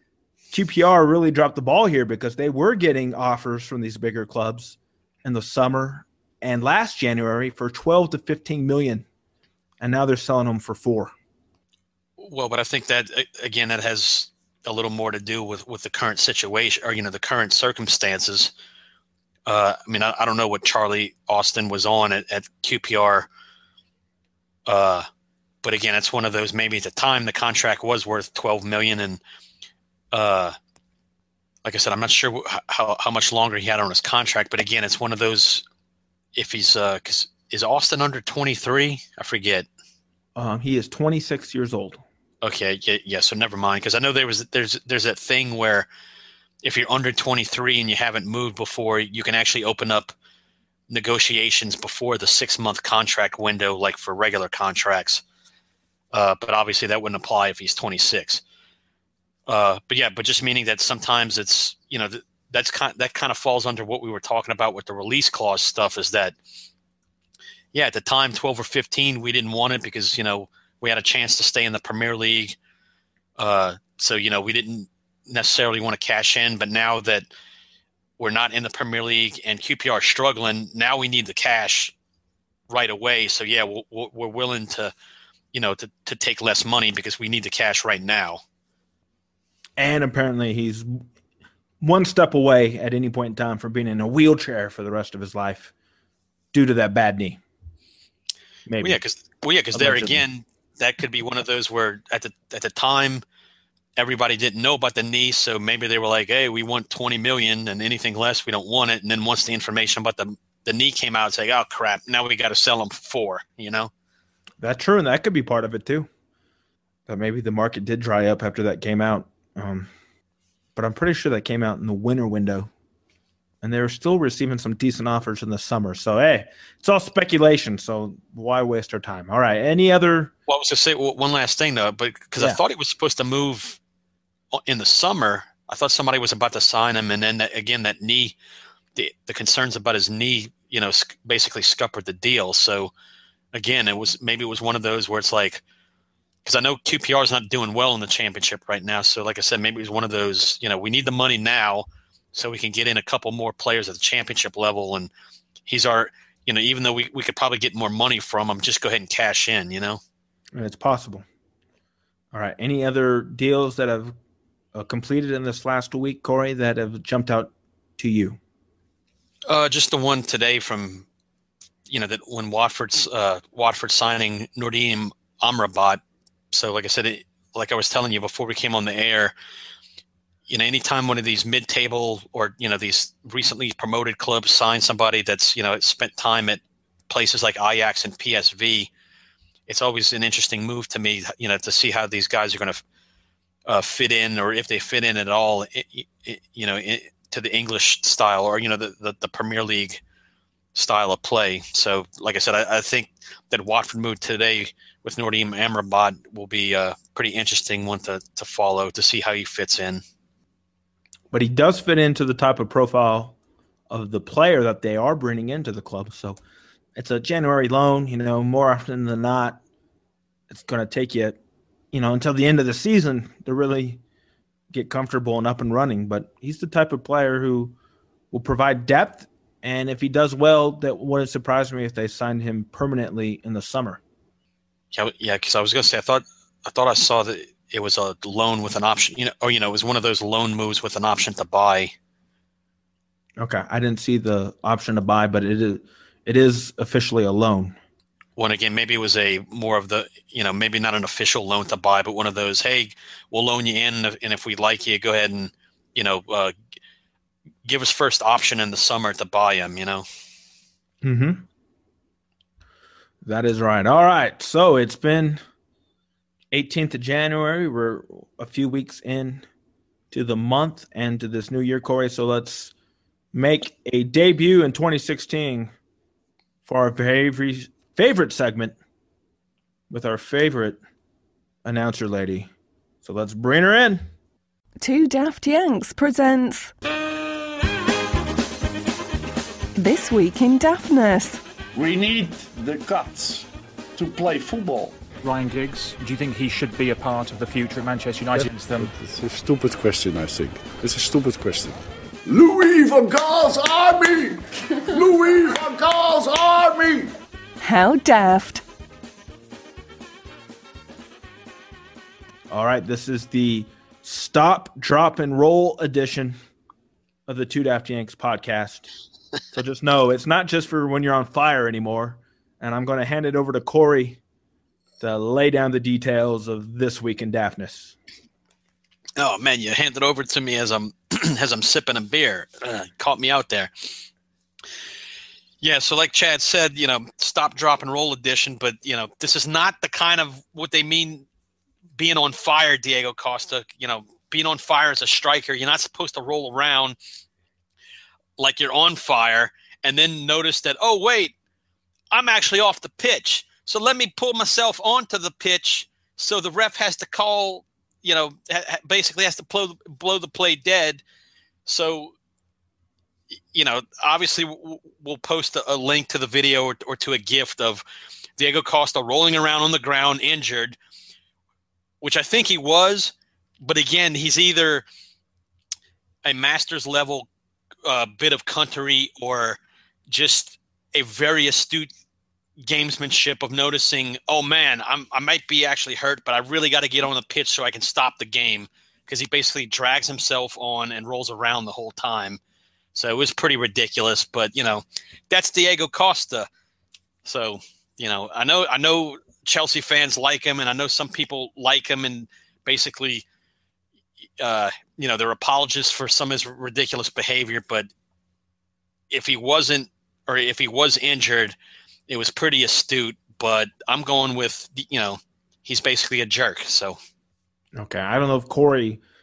Q P R really dropped the ball here, because they were getting offers from these bigger clubs in the summer and last January for twelve to fifteen million, and now they're selling them for four. Well, but I think that, again, that has a little more to do with, with the current situation, or, you know, the current circumstances. Uh, I mean, I, I don't know what Charlie Austin was on at, at Q P R. Uh, but again, it's one of those, maybe at the time the contract was worth twelve million. And, uh, like I said, I'm not sure how, how much longer he had on his contract, but again, it's one of those, if he's, uh, cause is Austin under twenty-three? I forget. Um, he is twenty-six years old. Okay. Yeah. yeah so never mind. Cause I know there was, there's, there's that thing where if you're under twenty-three and you haven't moved before, you can actually open up negotiations before the six month contract window, like for regular contracts. Uh, but obviously that wouldn't apply if he's twenty-six. Uh, but yeah, but just meaning that sometimes it's, you know, th- that's kind that kind of falls under what we were talking about with the release clause stuff, is that, yeah, at the time, twelve or fifteen, we didn't want it because, you know, we had a chance to stay in the Premier League. Uh, so, you know, we didn't necessarily want to cash in, but now that we're not in the Premier League and Q P R is struggling, now we need the cash right away. So yeah, we're, we're willing to, you know, to, to take less money because we need the cash right now. And apparently he's one step away at any point in time from being in a wheelchair for the rest of his life due to that bad knee. Maybe. Well, yeah, because well, yeah, because there again, that could be one of those where at the at the time everybody didn't know about the knee, so maybe they were like, "Hey, we want twenty million, and anything less, we don't want it." And then once the information about the the knee came out, it's like, "Oh crap, now we got to sell them for four." You know, that's true, and that could be part of it too. That maybe the market did dry up after that came out. Um, but I'm pretty sure that came out in the winter window. and they're still receiving some decent offers in the summer. So, hey, it's all speculation, so why waste our time? All right, any other? Well, I was going to say well, one last thing, though, but because Yeah. I thought he was supposed to move in the summer. I thought somebody was about to sign him, and then, that, again, that knee, the, the concerns about his knee, you know, sc- basically scuppered the deal. So, again, it was maybe it was one of those where it's like, because I know Q P R is not doing well in the championship right now. So, like I said, maybe it was one of those, you know, we need the money now so we can get in a couple more players at the championship level. And he's our, you know, even though we, we could probably get more money from him, just go ahead and cash in, you know? It's possible. All right. Any other deals that have uh, completed in this last week, Corey, that have jumped out to you? Uh, just the one today from, you know, that when Watford's uh, Watford signing Nordin Amrabat. So, like I said, it, like I was telling you before we came on the air, you know, anytime one of these mid-table or, you know, these recently promoted clubs sign somebody that's, you know, spent time at places like Ajax and P S V, it's always an interesting move to me, you know, to see how these guys are going to uh, fit in, or if they fit in at all, it, it, you know, it, to the English style, or, you know, the, the, the Premier League style of play. So, like I said, I, I think that Watford move today with Nordin Amrabat will be a pretty interesting one to, to follow, to see how he fits in. But he does fit into the type of profile of the player that they are bringing into the club. So it's a January loan, you know, more often than not, it's going to take you, you know, until the end of the season to really get comfortable and up and running. But he's the type of player who will provide depth. And if he does well, that wouldn't surprise me if they signed him permanently in the summer. Yeah, yeah, because I was going to say, I thought, I thought I saw that it was a loan with an option, you know, or, you know, it was one of those loan moves with an option to buy. Okay. I didn't see the option to buy, but it is, it is officially a loan. Well, again, maybe it was a more of the, you know, maybe not an official loan to buy, but one of those, hey, we'll loan you in, and if we like you, go ahead and, you know, uh, give us first option in the summer to buy him, you know? Mm-hmm. That is right. All right. So it's been eighteenth of January. We're a few weeks in to the month and to this new year, Corey. So let's make a debut in twenty sixteen for our favorite, favorite segment with our favorite announcer lady. So let's bring her in. Two Daft Yanks presents This Week in Daftness. We need the guts to play football. Ryan Giggs, do you think he should be a part of the future at Manchester United? Them? It's a stupid question, I think. It's a stupid question. Louis van Gaal's army! Louis van Gaal's army! How daft. All right, this is the stop, drop, and roll edition of the Two Daft Yanks podcast. So just know it's not just for when you're on fire anymore. And I'm going to hand it over to Corey to lay down the details of this week in daftness. Oh man, you hand it over to me as I'm as I'm sipping a beer. Uh, caught me out there. Yeah, so like Chad said, you know, stop, drop, and roll edition. But you know, this is not the kind of what they mean being on fire, Diego Costa. You know, being on fire as a striker, you're not supposed to roll around like you're on fire and then notice that, oh, wait, I'm actually off the pitch. So let me pull myself onto the pitch so the ref has to call, you know, ha- basically has to blow, blow the play dead. So, you know, obviously we'll post a, a link to the video or, or to a gift of Diego Costa rolling around on the ground injured, which I think he was. But again, he's either a master's level uh, bit of country or just a very astute gamesmanship of noticing, oh man, I'm, I might be actually hurt, but I really got to get on the pitch so I can stop the game, because he basically drags himself on and rolls around the whole time. So it was pretty ridiculous, but you know, that's Diego Costa. So, you know, I know, I know Chelsea fans like him, and I know some people like him and basically, uh, you know, they're apologists for some of his ridiculous behavior, but if he wasn't, or if he was injured, it was pretty astute. But I'm going with, you know, he's basically a jerk. So, okay, I don't know if Corey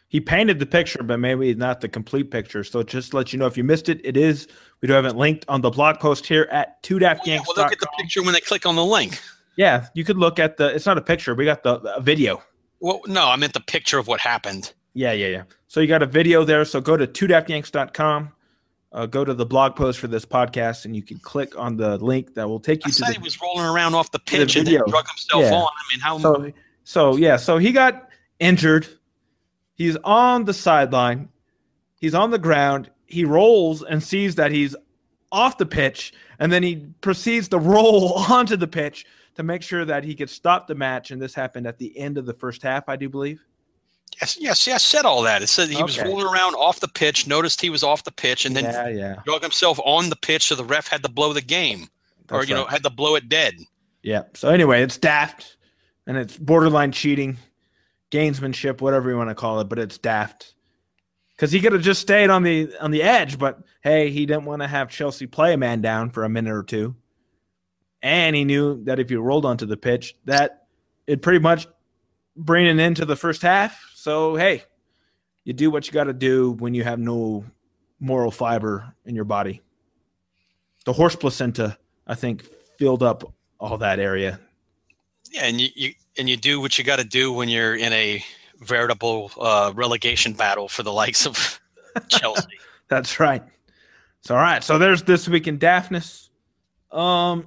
He painted the picture, but maybe not the complete picture. So just to let you know, if you missed it, it is. We do have it linked on the blog post here at two daft yanks dot com. Well, look at the picture when they click on the link. Yeah, you could look at the – it's not a picture. We got the a video. Well, no, I meant the picture of what happened. Yeah, yeah, yeah. So you got a video there. So go to two daft yanks dot com. Uh, go to the blog post for this podcast, and you can click on the link that will take you I to said the – he was rolling around off the pitch the and then drug himself yeah. on. I mean, how so, – so, yeah, so he got injured. He's on the sideline. He's on the ground. He rolls and sees that he's off the pitch, and then he proceeds to roll onto the pitch to make sure that he could stop the match, and this happened at the end of the first half, I do believe. Yes, yes, yes, said all that. It said he Okay. was rolling around off the pitch, noticed he was off the pitch, and then Yeah, yeah. drug himself on the pitch, so the ref had to blow the game, or, That's you know, right. had to blow it dead. Yeah. So anyway, it's daft, and it's borderline cheating, gamesmanship, whatever you want to call it, but it's daft. Because he could have just stayed on the on the edge, but hey, he didn't want to have Chelsea play a man down for a minute or two. And he knew that if you rolled onto the pitch, that it'd pretty much bring an end to the first half. So, hey, you do what you got to do when you have no moral fiber in your body. The horse placenta, I think, filled up all that area. Yeah, and you, you and you do what you got to do when you're in a veritable uh, relegation battle for the likes of Chelsea. That's right. So, all right. So there's This Week in Daftness. Um,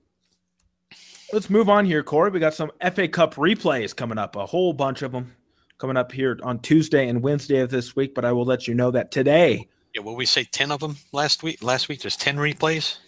let's move on here, Corey. We got some F A Cup replays coming up, a whole bunch of them coming up here on Tuesday and Wednesday of this week. But I will let you know that today Yeah, what we say, ten of them last week? Last week there's ten replays?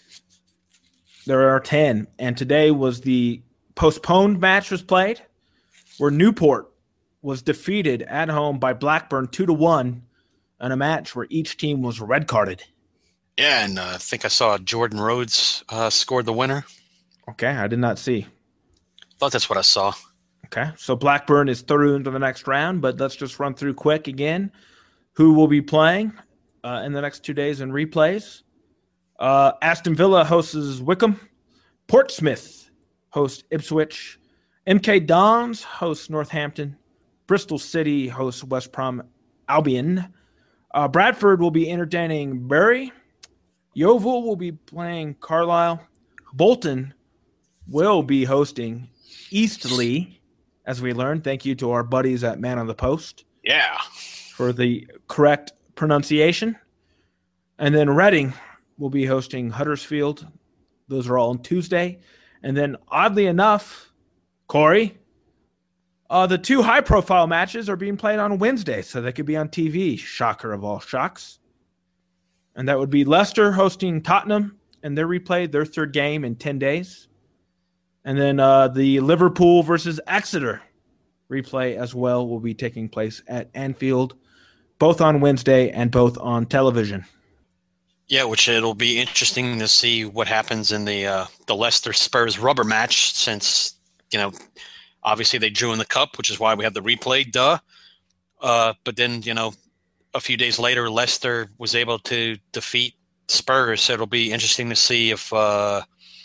there are ten. And today was the postponed match was played where Newport was defeated at home by Blackburn two to one in a match where each team was red carded. Yeah, and uh, I think I saw Jordan Rhodes uh, scored the winner. Okay, I did not see. Thought that's what I saw. Okay, so Blackburn is through into the next round, but let's just run through quick again who will be playing uh, in the next two days in replays. Uh, Aston Villa hosts Wickham. Portsmouth hosts Ipswich. M K Dons hosts Northampton. Bristol City hosts West Brom Albion. Uh, Bradford will be entertaining Bury. Yeovil will be playing Carlisle. Bolton will be hosting Eastleigh, as we learned. Thank you to our buddies at Man on the Post Yeah. for the correct pronunciation. And then Reading will be hosting Huddersfield. Those are all on Tuesday. And then, oddly enough, Corey, uh, the two high-profile matches are being played on Wednesday, so they could be on T V. Shocker of all shocks. And that would be Leicester hosting Tottenham, and they're replayed their third game in ten days. And then uh, the Liverpool versus Exeter replay as well will be taking place at Anfield, both on Wednesday and both on television. Yeah, which it'll be interesting to see what happens in the uh, the Leicester Spurs rubber match, since, you know, obviously they drew in the cup, which is why we have the replay, duh. Uh, but then, you know, a few days later, Leicester was able to defeat Spurs, so it'll be interesting to see if, uh,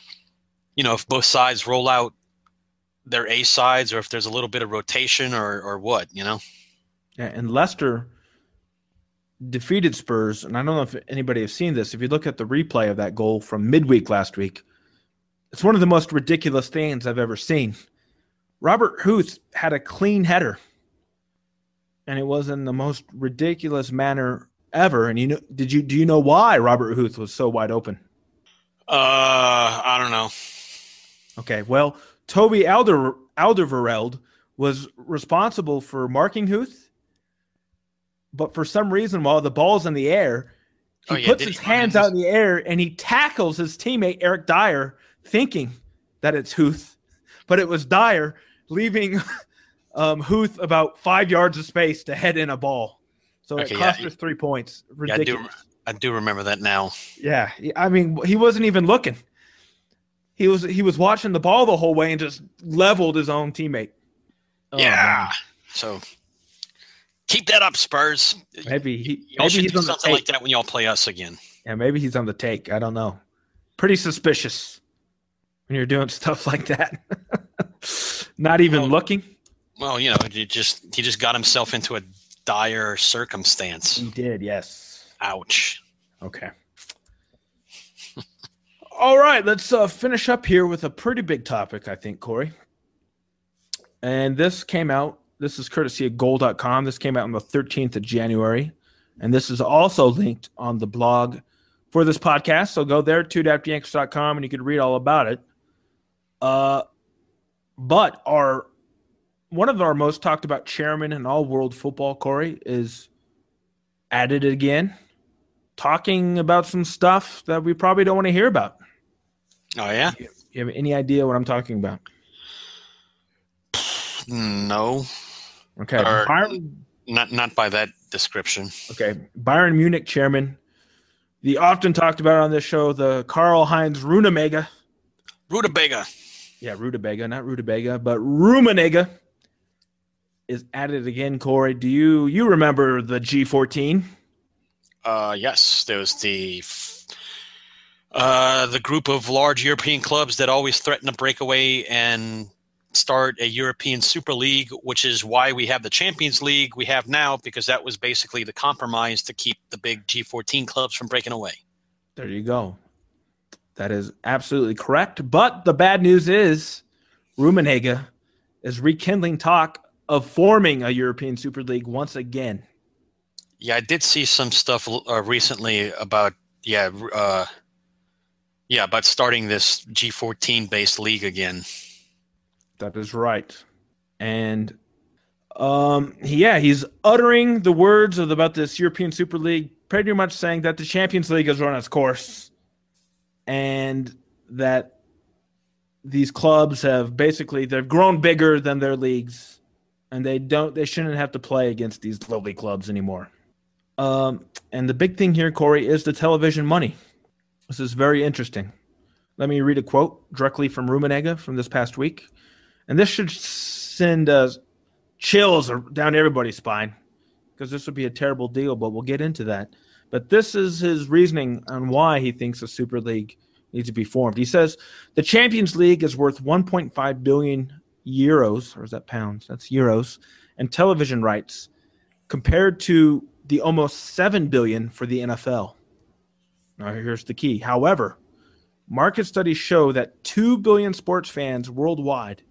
you know, if both sides roll out their A sides, or if there's a little bit of rotation, or or what, you know. Yeah, and Leicester defeated Spurs, and I don't know if anybody has seen this. If you look at the replay of that goal from midweek last week, it's one of the most ridiculous things I've ever seen. Robert Huth had a clean header, and it was in the most ridiculous manner ever. And you know, did you do you know why Robert Huth was so wide open? Uh, I don't know. Okay, well, Toby Alder Alderweireld was responsible for marking Huth. But for some reason, while the ball's in the air, he Oh, yeah, puts did his he run hands in out in the air and he tackles his teammate, Eric Dyer, thinking that it's Huth. But it was Dyer, leaving um, Huth about five yards of space to head in a ball. So Okay, it cost yeah, us three points. Yeah, I do, Ridiculous. I do remember that now. Yeah, I mean, he wasn't even looking. He was he was watching the ball the whole way and just leveled his own teammate. Oh, yeah. man. So keep that up, Spurs. Maybe he Y'all maybe should he's do on the something take. like that when y'all play us again. Yeah, maybe he's on the take. I don't know. Pretty suspicious when you're doing stuff like that. Not even Well, looking. Well, you know, he just he just got himself into a dire circumstance. He did, yes. Ouch. Okay. All right, let's uh, finish up here with a pretty big topic, I think, Corey. And this came out, this is courtesy of goal dot com. This came out on the thirteenth of January. And this is also linked on the blog for this podcast. So go there, two daft yanks dot com, and you can read all about it. Uh, but our one of our most talked about chairmen in all world football, Corey, is at it again, talking about some stuff that we probably don't want to hear about. Oh, yeah? You, you have any idea what I'm talking about? No. Okay. Or, Byron, not not by that description. okay. Bayern Munich chairman, the often talked about on this show, the Karl-Heinz Rummenigge. Rutabaga. Yeah, Rutabaga, not Rutabaga, but Rummenigge is at it again, Corey. Do you you remember the G fourteen? Uh, yes, there was the uh, the group of large European clubs that always threaten to break away and start a European Super League, which is why we have the Champions League we have now, because that was basically the compromise to keep the big G fourteen clubs from breaking away. There you go. That is absolutely correct. But the bad news is Rummenigge is rekindling talk of forming a European Super League once again. Yeah, I did see some stuff uh, recently about yeah, uh, yeah, about starting this G fourteen based league again. That is right. And um, yeah, he's uttering the words of about this European Super League, pretty much saying that the Champions League has run its course and that these clubs have basically they've grown bigger than their leagues, and they don't they shouldn't have to play against these lowly clubs anymore. Um, and the big thing here, Corey, is the television money. This is very interesting. Let me read a quote directly from Rummenigge from this past week. And this should send uh, chills down everybody's spine, because this would be a terrible deal, but we'll get into that. But this is his reasoning on why he thinks a Super League needs to be formed. He says, the Champions League is worth one point five billion euros, or is that pounds? That's euros, and television rights, compared to the almost seven billion for the N F L. Now, here's the key. However, market studies show that two billion sports fans worldwide,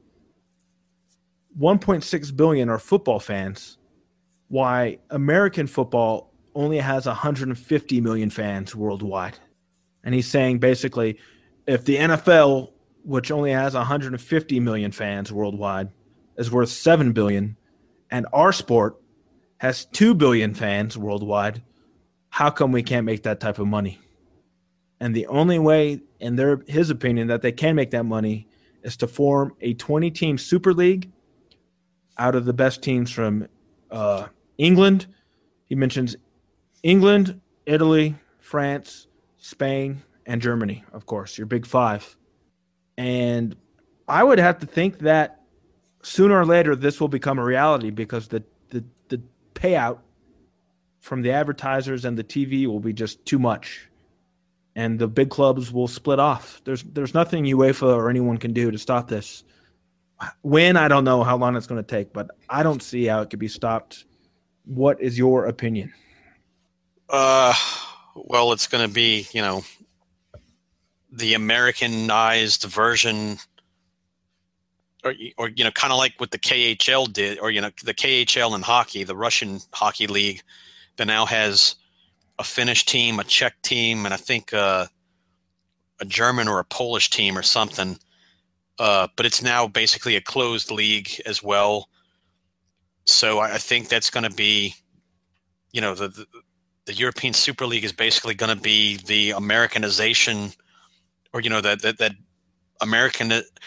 one point six billion are football fans, why American football only has one hundred fifty million fans worldwide. And he's saying basically, if the N F L, which only has one hundred fifty million fans worldwide, is worth seven billion, and our sport has two billion fans worldwide, how come we can't make that type of money? And the only way, in their his opinion, that they can make that money is to form a twenty-team Super League out of the best teams from uh, England. He mentions England, Italy, France, Spain, and Germany, of course, your big five. And I would have to think that sooner or later this will become a reality, because the, the, the payout from the advertisers and the T V will be just too much. And the big clubs will split off. There's there's nothing UEFA or anyone can do to stop this. When, I don't know how long it's going to take, but I don't see how it could be stopped. What is your opinion? Uh, well, it's going to be, you know, the Americanized version, or, or you know, kind of like what the K H L did, or, you know, the K H L in hockey, the Russian hockey league, that now has a Finnish team, a Czech team, and I think uh, a German or a Polish team or something. Uh, but it's now basically a closed league as well. So I, I think that's going to be, you know, the, the the European Super League is basically going to be the Americanization, or, you know, that that, that American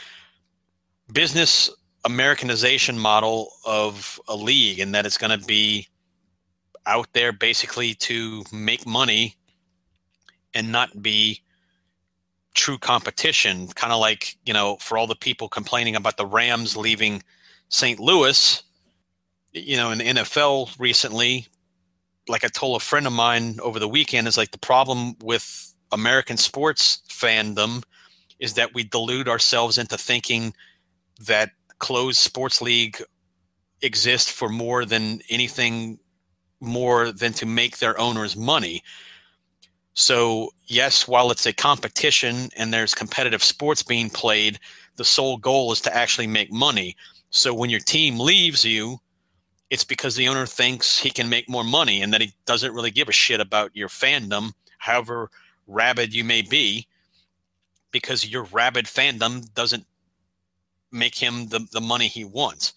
business Americanization model of a league, and that it's going to be out there basically to make money and not be true competition. Kind of like, you know, for all the people complaining about the Rams leaving Saint Louis, you know, in the N F L recently, like I told a friend of mine over the weekend, is like the problem with American sports fandom is that we delude ourselves into thinking that closed sports league exists for more than anything more than to make their owners money. So yes, while it's a competition and there's competitive sports being played, the sole goal is to actually make money. So when your team leaves you, it's because the owner thinks he can make more money and that he doesn't really give a shit about your fandom, however rabid you may be, because your rabid fandom doesn't make him the, the money he wants.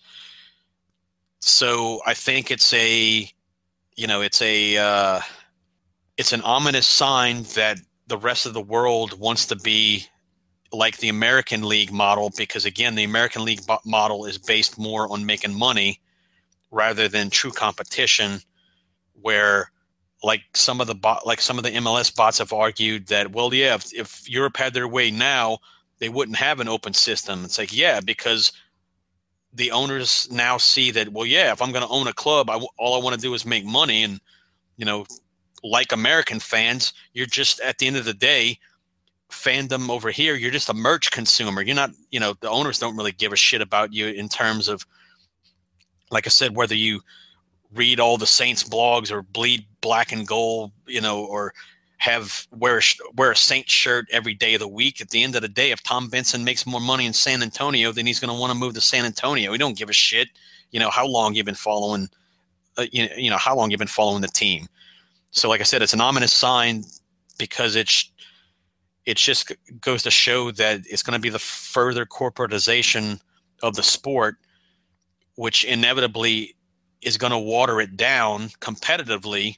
So I think it's a, you know, it's a, uh, it's an ominous sign that the rest of the world wants to be like the American League model, because again, the American League bo- model is based more on making money rather than true competition, where like some of the bot, like some of the M L S bots have argued that, well, yeah, if, if Europe had their way now, they wouldn't have an open system. It's like, yeah, because the owners now see that, well, yeah, if I'm going to own a club, I w- all I want to do is make money. And, you know, like American fans, you're just, at the end of the day, fandom over here, you're just a merch consumer. You're not, you know, the owners don't really give a shit about you in terms of, like I said, whether you read all the Saints blogs or bleed black and gold, you know, or have wear a, wear a Saints shirt every day of the week. At the end of the day, if Tom Benson makes more money in San Antonio, then he's going to want to move to San Antonio. We don't give a shit, you know, how long you've been following, uh, you, know, you know, how long you've been following the team. So like I said, it's an ominous sign because it's, it just goes to show that it's going to be the further corporatization of the sport, which inevitably is going to water it down competitively,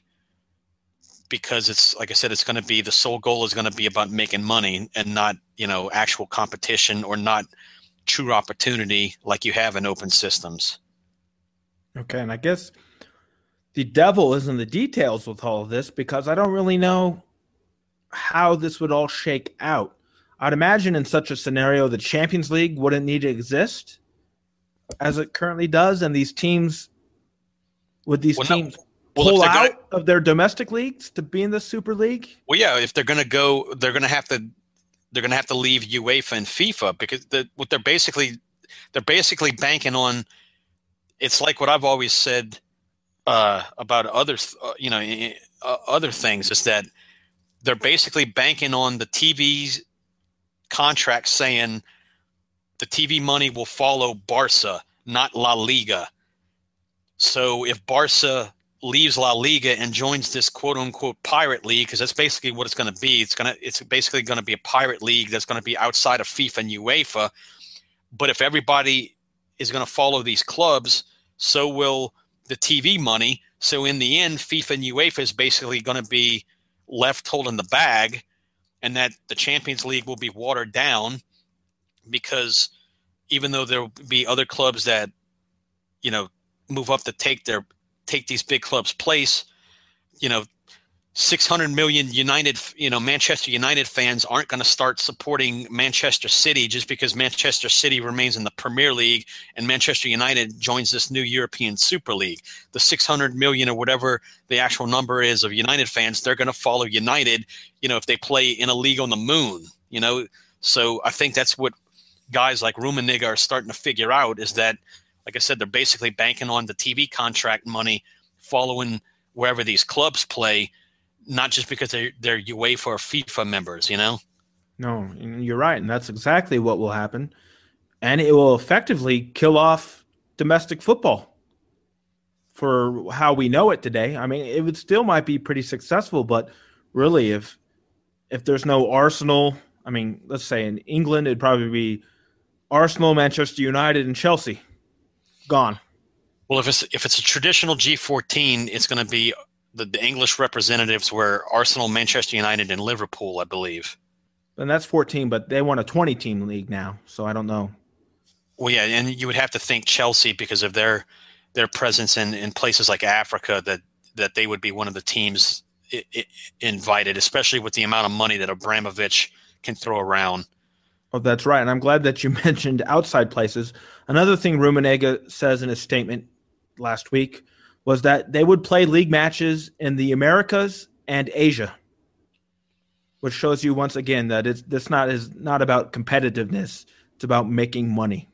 because it's, like I said, it's going to be, the sole goal is going to be about making money and not, you know, actual competition or not true opportunity like you have in open systems. Okay, and I guess the devil is in the details with all of this, because I don't really know how this would all shake out. I'd imagine in such a scenario, the Champions League wouldn't need to exist as it currently does, and these teams, would these well, teams no. well, pull out gonna, of their domestic leagues to be in the Super League? Well, yeah, if they're going to go, they're going to have to, they're going to have to leave UEFA and FIFA, because the, what they're basically, they're basically banking on. It's like what I've always said uh, about other, uh, you know, uh, other things, is that they're basically banking on the T V contract saying the T V money will follow Barca, not La Liga. So if Barca leaves La Liga and joins this quote unquote pirate league, because that's basically what it's going to be. It's going to, it's basically going to be a pirate league that's going to be outside of FIFA and UEFA. But if everybody is going to follow these clubs, so will the T V money. So in the end, FIFA and UEFA is basically going to be left holding the bag, and that the Champions League will be watered down, because even though there will be other clubs that, you know, move up to take their take these big clubs' place, you know, six hundred million United, you know, Manchester United fans aren't going to start supporting Manchester City just because Manchester City remains in the Premier League and Manchester United joins this new European Super League. The six hundred million or whatever the actual number is of United fans, they're going to follow United, you know, if they play in a league on the moon, you know. So I think that's what guys like Rummenigge are starting to figure out, is that, like I said, they're basically banking on the T V contract money following wherever these clubs play, not just because they're, they're UEFA or FIFA members, you know? No, you're right, and that's exactly what will happen. And it will effectively kill off domestic football for how we know it today. I mean, it would still might be pretty successful, but really, if if there's no Arsenal, I mean, let's say in England, it'd probably be Arsenal, Manchester United, and Chelsea. Gone. Well, if it's if it's a traditional G fourteen, it's going to be the, the English representatives were Arsenal, Manchester United, and Liverpool, I believe. And that's fourteen, but they want a twenty-team league now, so I don't know. Well, yeah, and you would have to think Chelsea, because of their their presence in, in places like Africa, that, that they would be one of the teams I, I, invited, especially with the amount of money that Abramovich can throw around. Oh, that's right, and I'm glad that you mentioned outside places. Another thing Rummenigge says in his statement last week was that they would play league matches in the Americas and Asia, which shows you once again that it's this not is not about competitiveness; it's about making money.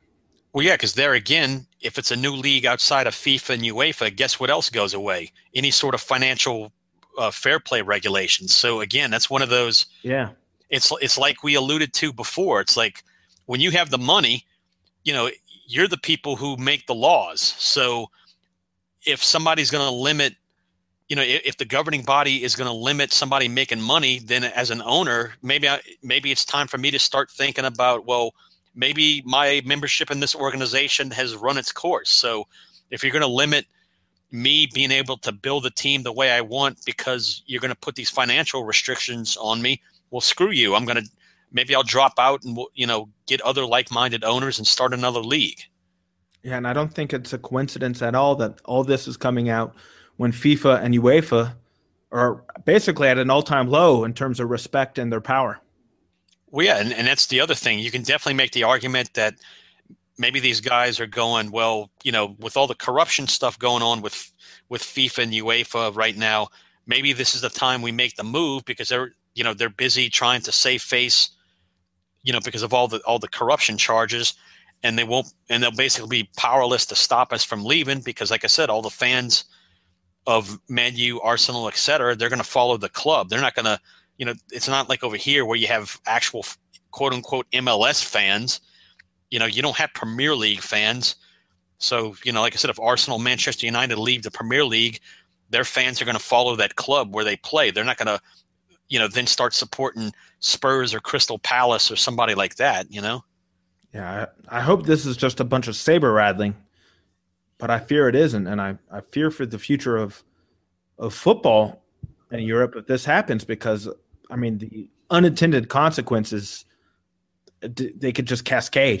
Well, yeah, because there again, if it's a new league outside of FIFA and UEFA, guess what else goes away? Any sort of financial uh, fair play regulations. So again, that's one of those. Yeah. It's it's like we alluded to before. It's like when you have the money, you know, you're the people who make the laws. So if somebody's going to limit, you know, if, if the governing body is going to limit somebody making money, then as an owner, maybe I, maybe it's time for me to start thinking about, well, maybe my membership in this organization has run its course. So if you're going to limit me being able to build a team the way I want because you're going to put these financial restrictions on me, well, screw you. I'm going to maybe I'll drop out and, you know, get other like-minded owners and start another league. Yeah, and I don't think it's a coincidence at all that all this is coming out when FIFA and UEFA are basically at an all-time low in terms of respect and their power. Well, yeah, and, and that's the other thing. You can definitely make the argument that maybe these guys are going, well, you know, with all the corruption stuff going on with with FIFA and UEFA right now, maybe this is the time we make the move because they're, you know, they're busy trying to save face, you know, because of all the all the corruption charges, and they won't, and they'll basically be powerless to stop us from leaving because, like I said, all the fans of Man U, Arsenal, et cetera, they're going to follow the club. They're not going to. You know, it's not like over here where you have actual quote unquote M L S fans. You know, you don't have Premier League fans. So, you know, like I said, if Arsenal, Manchester United leave the Premier League, their fans are going to follow that club where they play. They're not going to, you know, then start supporting Spurs or Crystal Palace or somebody like that, you know? Yeah, I, I hope this is just a bunch of saber rattling, but I fear it isn't. And I, I fear for the future of of football in Europe if this happens because – I mean, the unintended consequences, they could just cascade.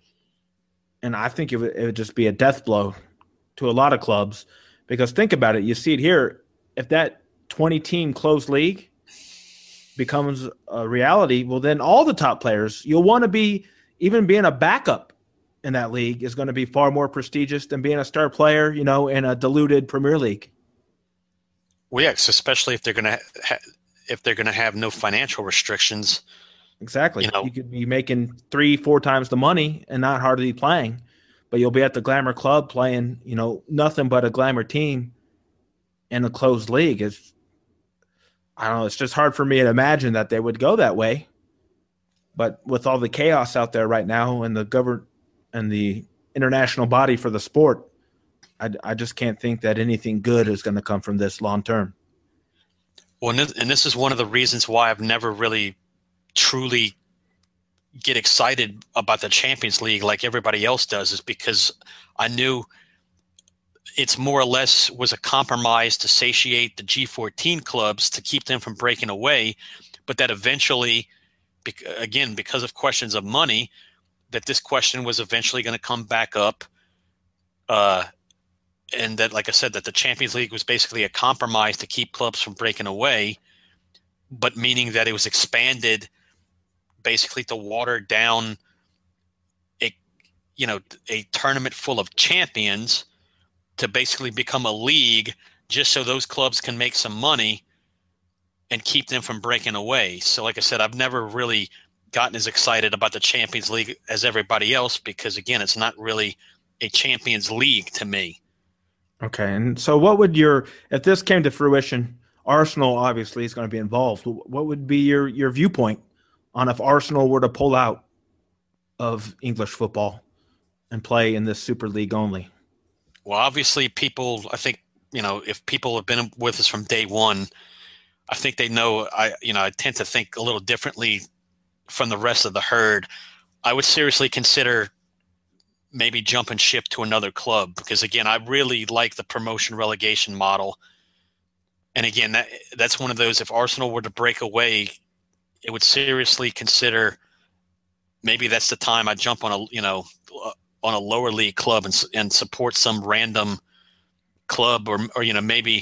And I think it would, it would just be a death blow to a lot of clubs because think about it. You see it here. If that twenty-team closed league becomes a reality, well, then all the top players, you'll want to be – even being a backup in that league is going to be far more prestigious than being a star player, you know, in a diluted Premier League. Well, yeah, especially if they're going to ha- – if they're going to have no financial restrictions. Exactly. You know, you could be making three, four times the money and not hardly playing, but you'll be at the glamour club playing, you know, nothing but a glamour team in a closed league. It's, I don't know. It's just hard for me to imagine that they would go that way. But with all the chaos out there right now and the govern and the international body for the sport, I, I just can't think that anything good is going to come from this long term. Well, and this, and this is one of the reasons why I've never really truly get excited about the Champions League like everybody else does is because I knew it's more or less was a compromise to satiate the G fourteen clubs to keep them from breaking away, but that eventually, again, because of questions of money, that this question was eventually going to come back up. Uh, And that, like I said, that the Champions League was basically a compromise to keep clubs from breaking away, but meaning that it was expanded basically to water down a, you know, a tournament full of champions to basically become a league just so those clubs can make some money and keep them from breaking away. So, like I said, I've never really gotten as excited about the Champions League as everybody else because, again, it's not really a Champions League to me. Okay, and so what would your – if this came to fruition, Arsenal obviously is going to be involved. What would be your, your viewpoint on if Arsenal were to pull out of English football and play in this Super League only? Well, obviously people – I think, you know, if people have been with us from day one, I think they know I – you know, I tend to think a little differently from the rest of the herd. I would seriously consider – maybe jumping ship to another club because, again, I really like the promotion relegation model. And again, that that's one of those, if Arsenal were to break away, it would seriously consider maybe that's the time I jump on a, you know, on a lower league club and and support some random club or, or, you know, maybe,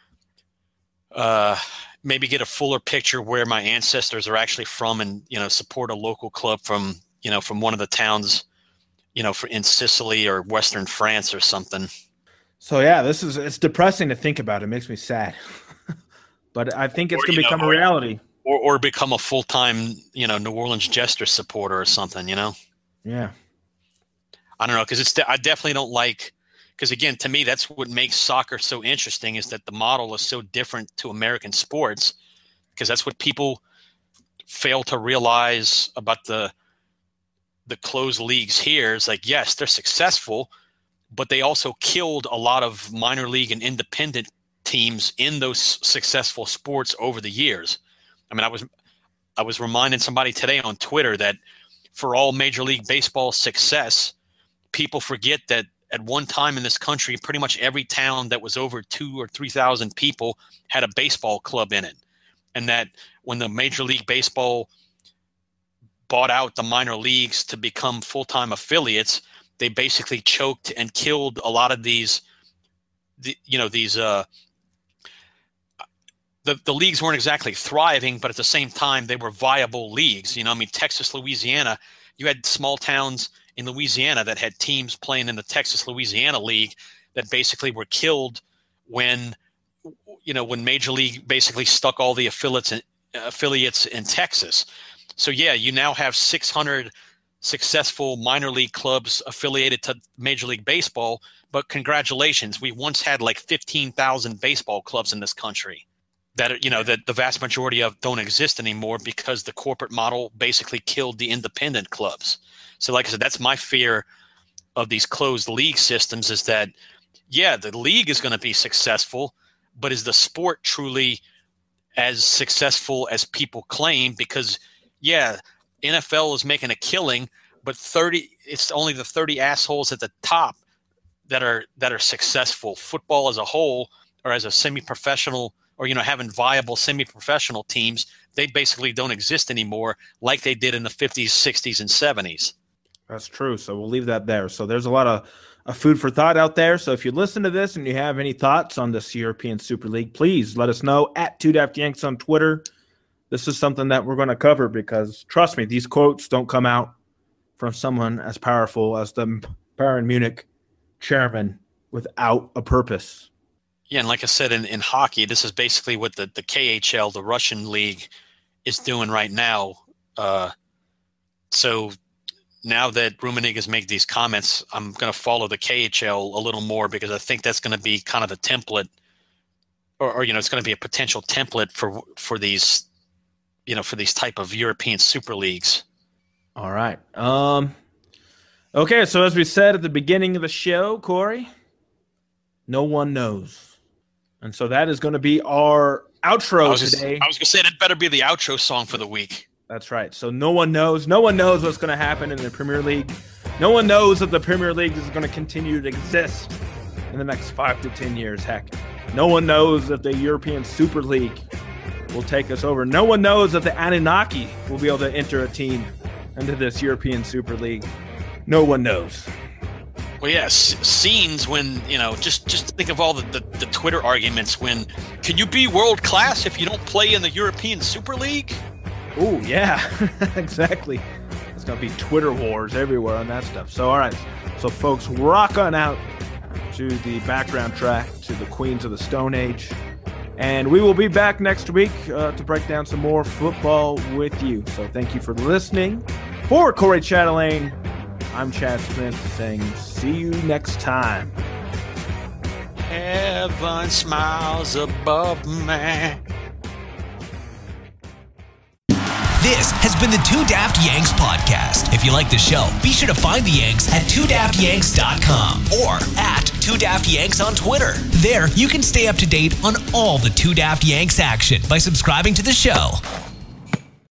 uh, maybe get a fuller picture where my ancestors are actually from and, you know, support a local club from, you know, from one of the towns, you know, for in Sicily or Western France or something. So, yeah, this is, it's depressing to think about. It makes me sad, but I think it's going to become know, a reality. Or, or become a full-time, you know, New Orleans Jester supporter or something, you know? Yeah. I don't know, because it's de- I definitely don't like because again, to me, that's what makes soccer so interesting is that the model is so different to American sports, because that's what people fail to realize about the the closed leagues here. Is like, yes, they're successful, but they also killed a lot of minor league and independent teams in those successful sports over the years. I mean, I was I was reminding somebody today on Twitter that for all Major League Baseball success, people forget that at one time in this country, pretty much every town that was over two or three thousand people had a baseball club in it, and that when the Major League Baseball bought out the minor leagues to become full-time affiliates, they basically choked and killed a lot of these, the, you know, these. Uh, the the leagues weren't exactly thriving, but at the same time, they were viable leagues. You know, I mean, Texas, Louisiana, you had small towns in Louisiana that had teams playing in the Texas Louisiana League that basically were killed when, you know, when Major League basically stuck all the affiliates in, affiliates in Texas. So yeah, you now have six hundred successful minor league clubs affiliated to Major League Baseball, but congratulations, we once had like fifteen thousand baseball clubs in this country that, you know, that the vast majority of don't exist anymore because the corporate model basically killed the independent clubs. So like I said, that's my fear of these closed league systems is that, yeah, the league is going to be successful, but is the sport truly as successful as people claim? Because, yeah, N F L is making a killing, but thirty it's only the thirty assholes at the top that are that are successful. Football as a whole, or as a semi-professional, or, you know, having viable semi-professional teams, they basically don't exist anymore like they did in the fifties, sixties, and seventies. That's true. So we'll leave that there. So there's a lot of, of food for thought out there. So if you listen to this and you have any thoughts on this European Super League, please let us know at two daft yanks on Twitter. This is something that we're going to cover because, trust me, these quotes don't come out from someone as powerful as the Bayern Munich chairman without a purpose. Yeah, and like I said, in, in hockey, this is basically what the, the K H L, the Russian league, is doing right now. Uh, so now that Rummenigge has made these comments, I'm going to follow the K H L a little more because I think that's going to be kind of the template, or, or you know, it's going to be a potential template for for these, you know, for these type of European super leagues. All right. Um. Okay, so as we said at the beginning of the show, Corey, no one knows, and so that is going to be our outro I was today. Just, I was going to say that better be the outro song for the week. That's right. So no one knows. No one knows what's going to happen in the Premier League. No one knows that the Premier League is going to continue to exist in the next five to ten years. Heck, no one knows that the European Super League will take us over. No one knows that the Anunnaki will be able to enter a team into this European Super League. No one knows. Well, yes, scenes when, you know, just, just think of all the, the, the Twitter arguments when, can you be world class if you don't play in the European Super League? Oh, yeah, exactly. There's going to be Twitter wars everywhere on that stuff. So, all right. So, folks, rock on out to the background track to the Queens of the Stone Age. And we will be back next week uh, to break down some more football with you. So, thank you for listening. For Corey Chatelaine, I'm Chad Smith saying see you next time. Heaven smiles above me. This has been the Two Daft Yanks podcast. If you like the show, be sure to find the Yanks at two daft yanks dot com or at two daft yanks on Twitter. There, you can stay up to date on all the Two Daft Yanks action by subscribing to the show.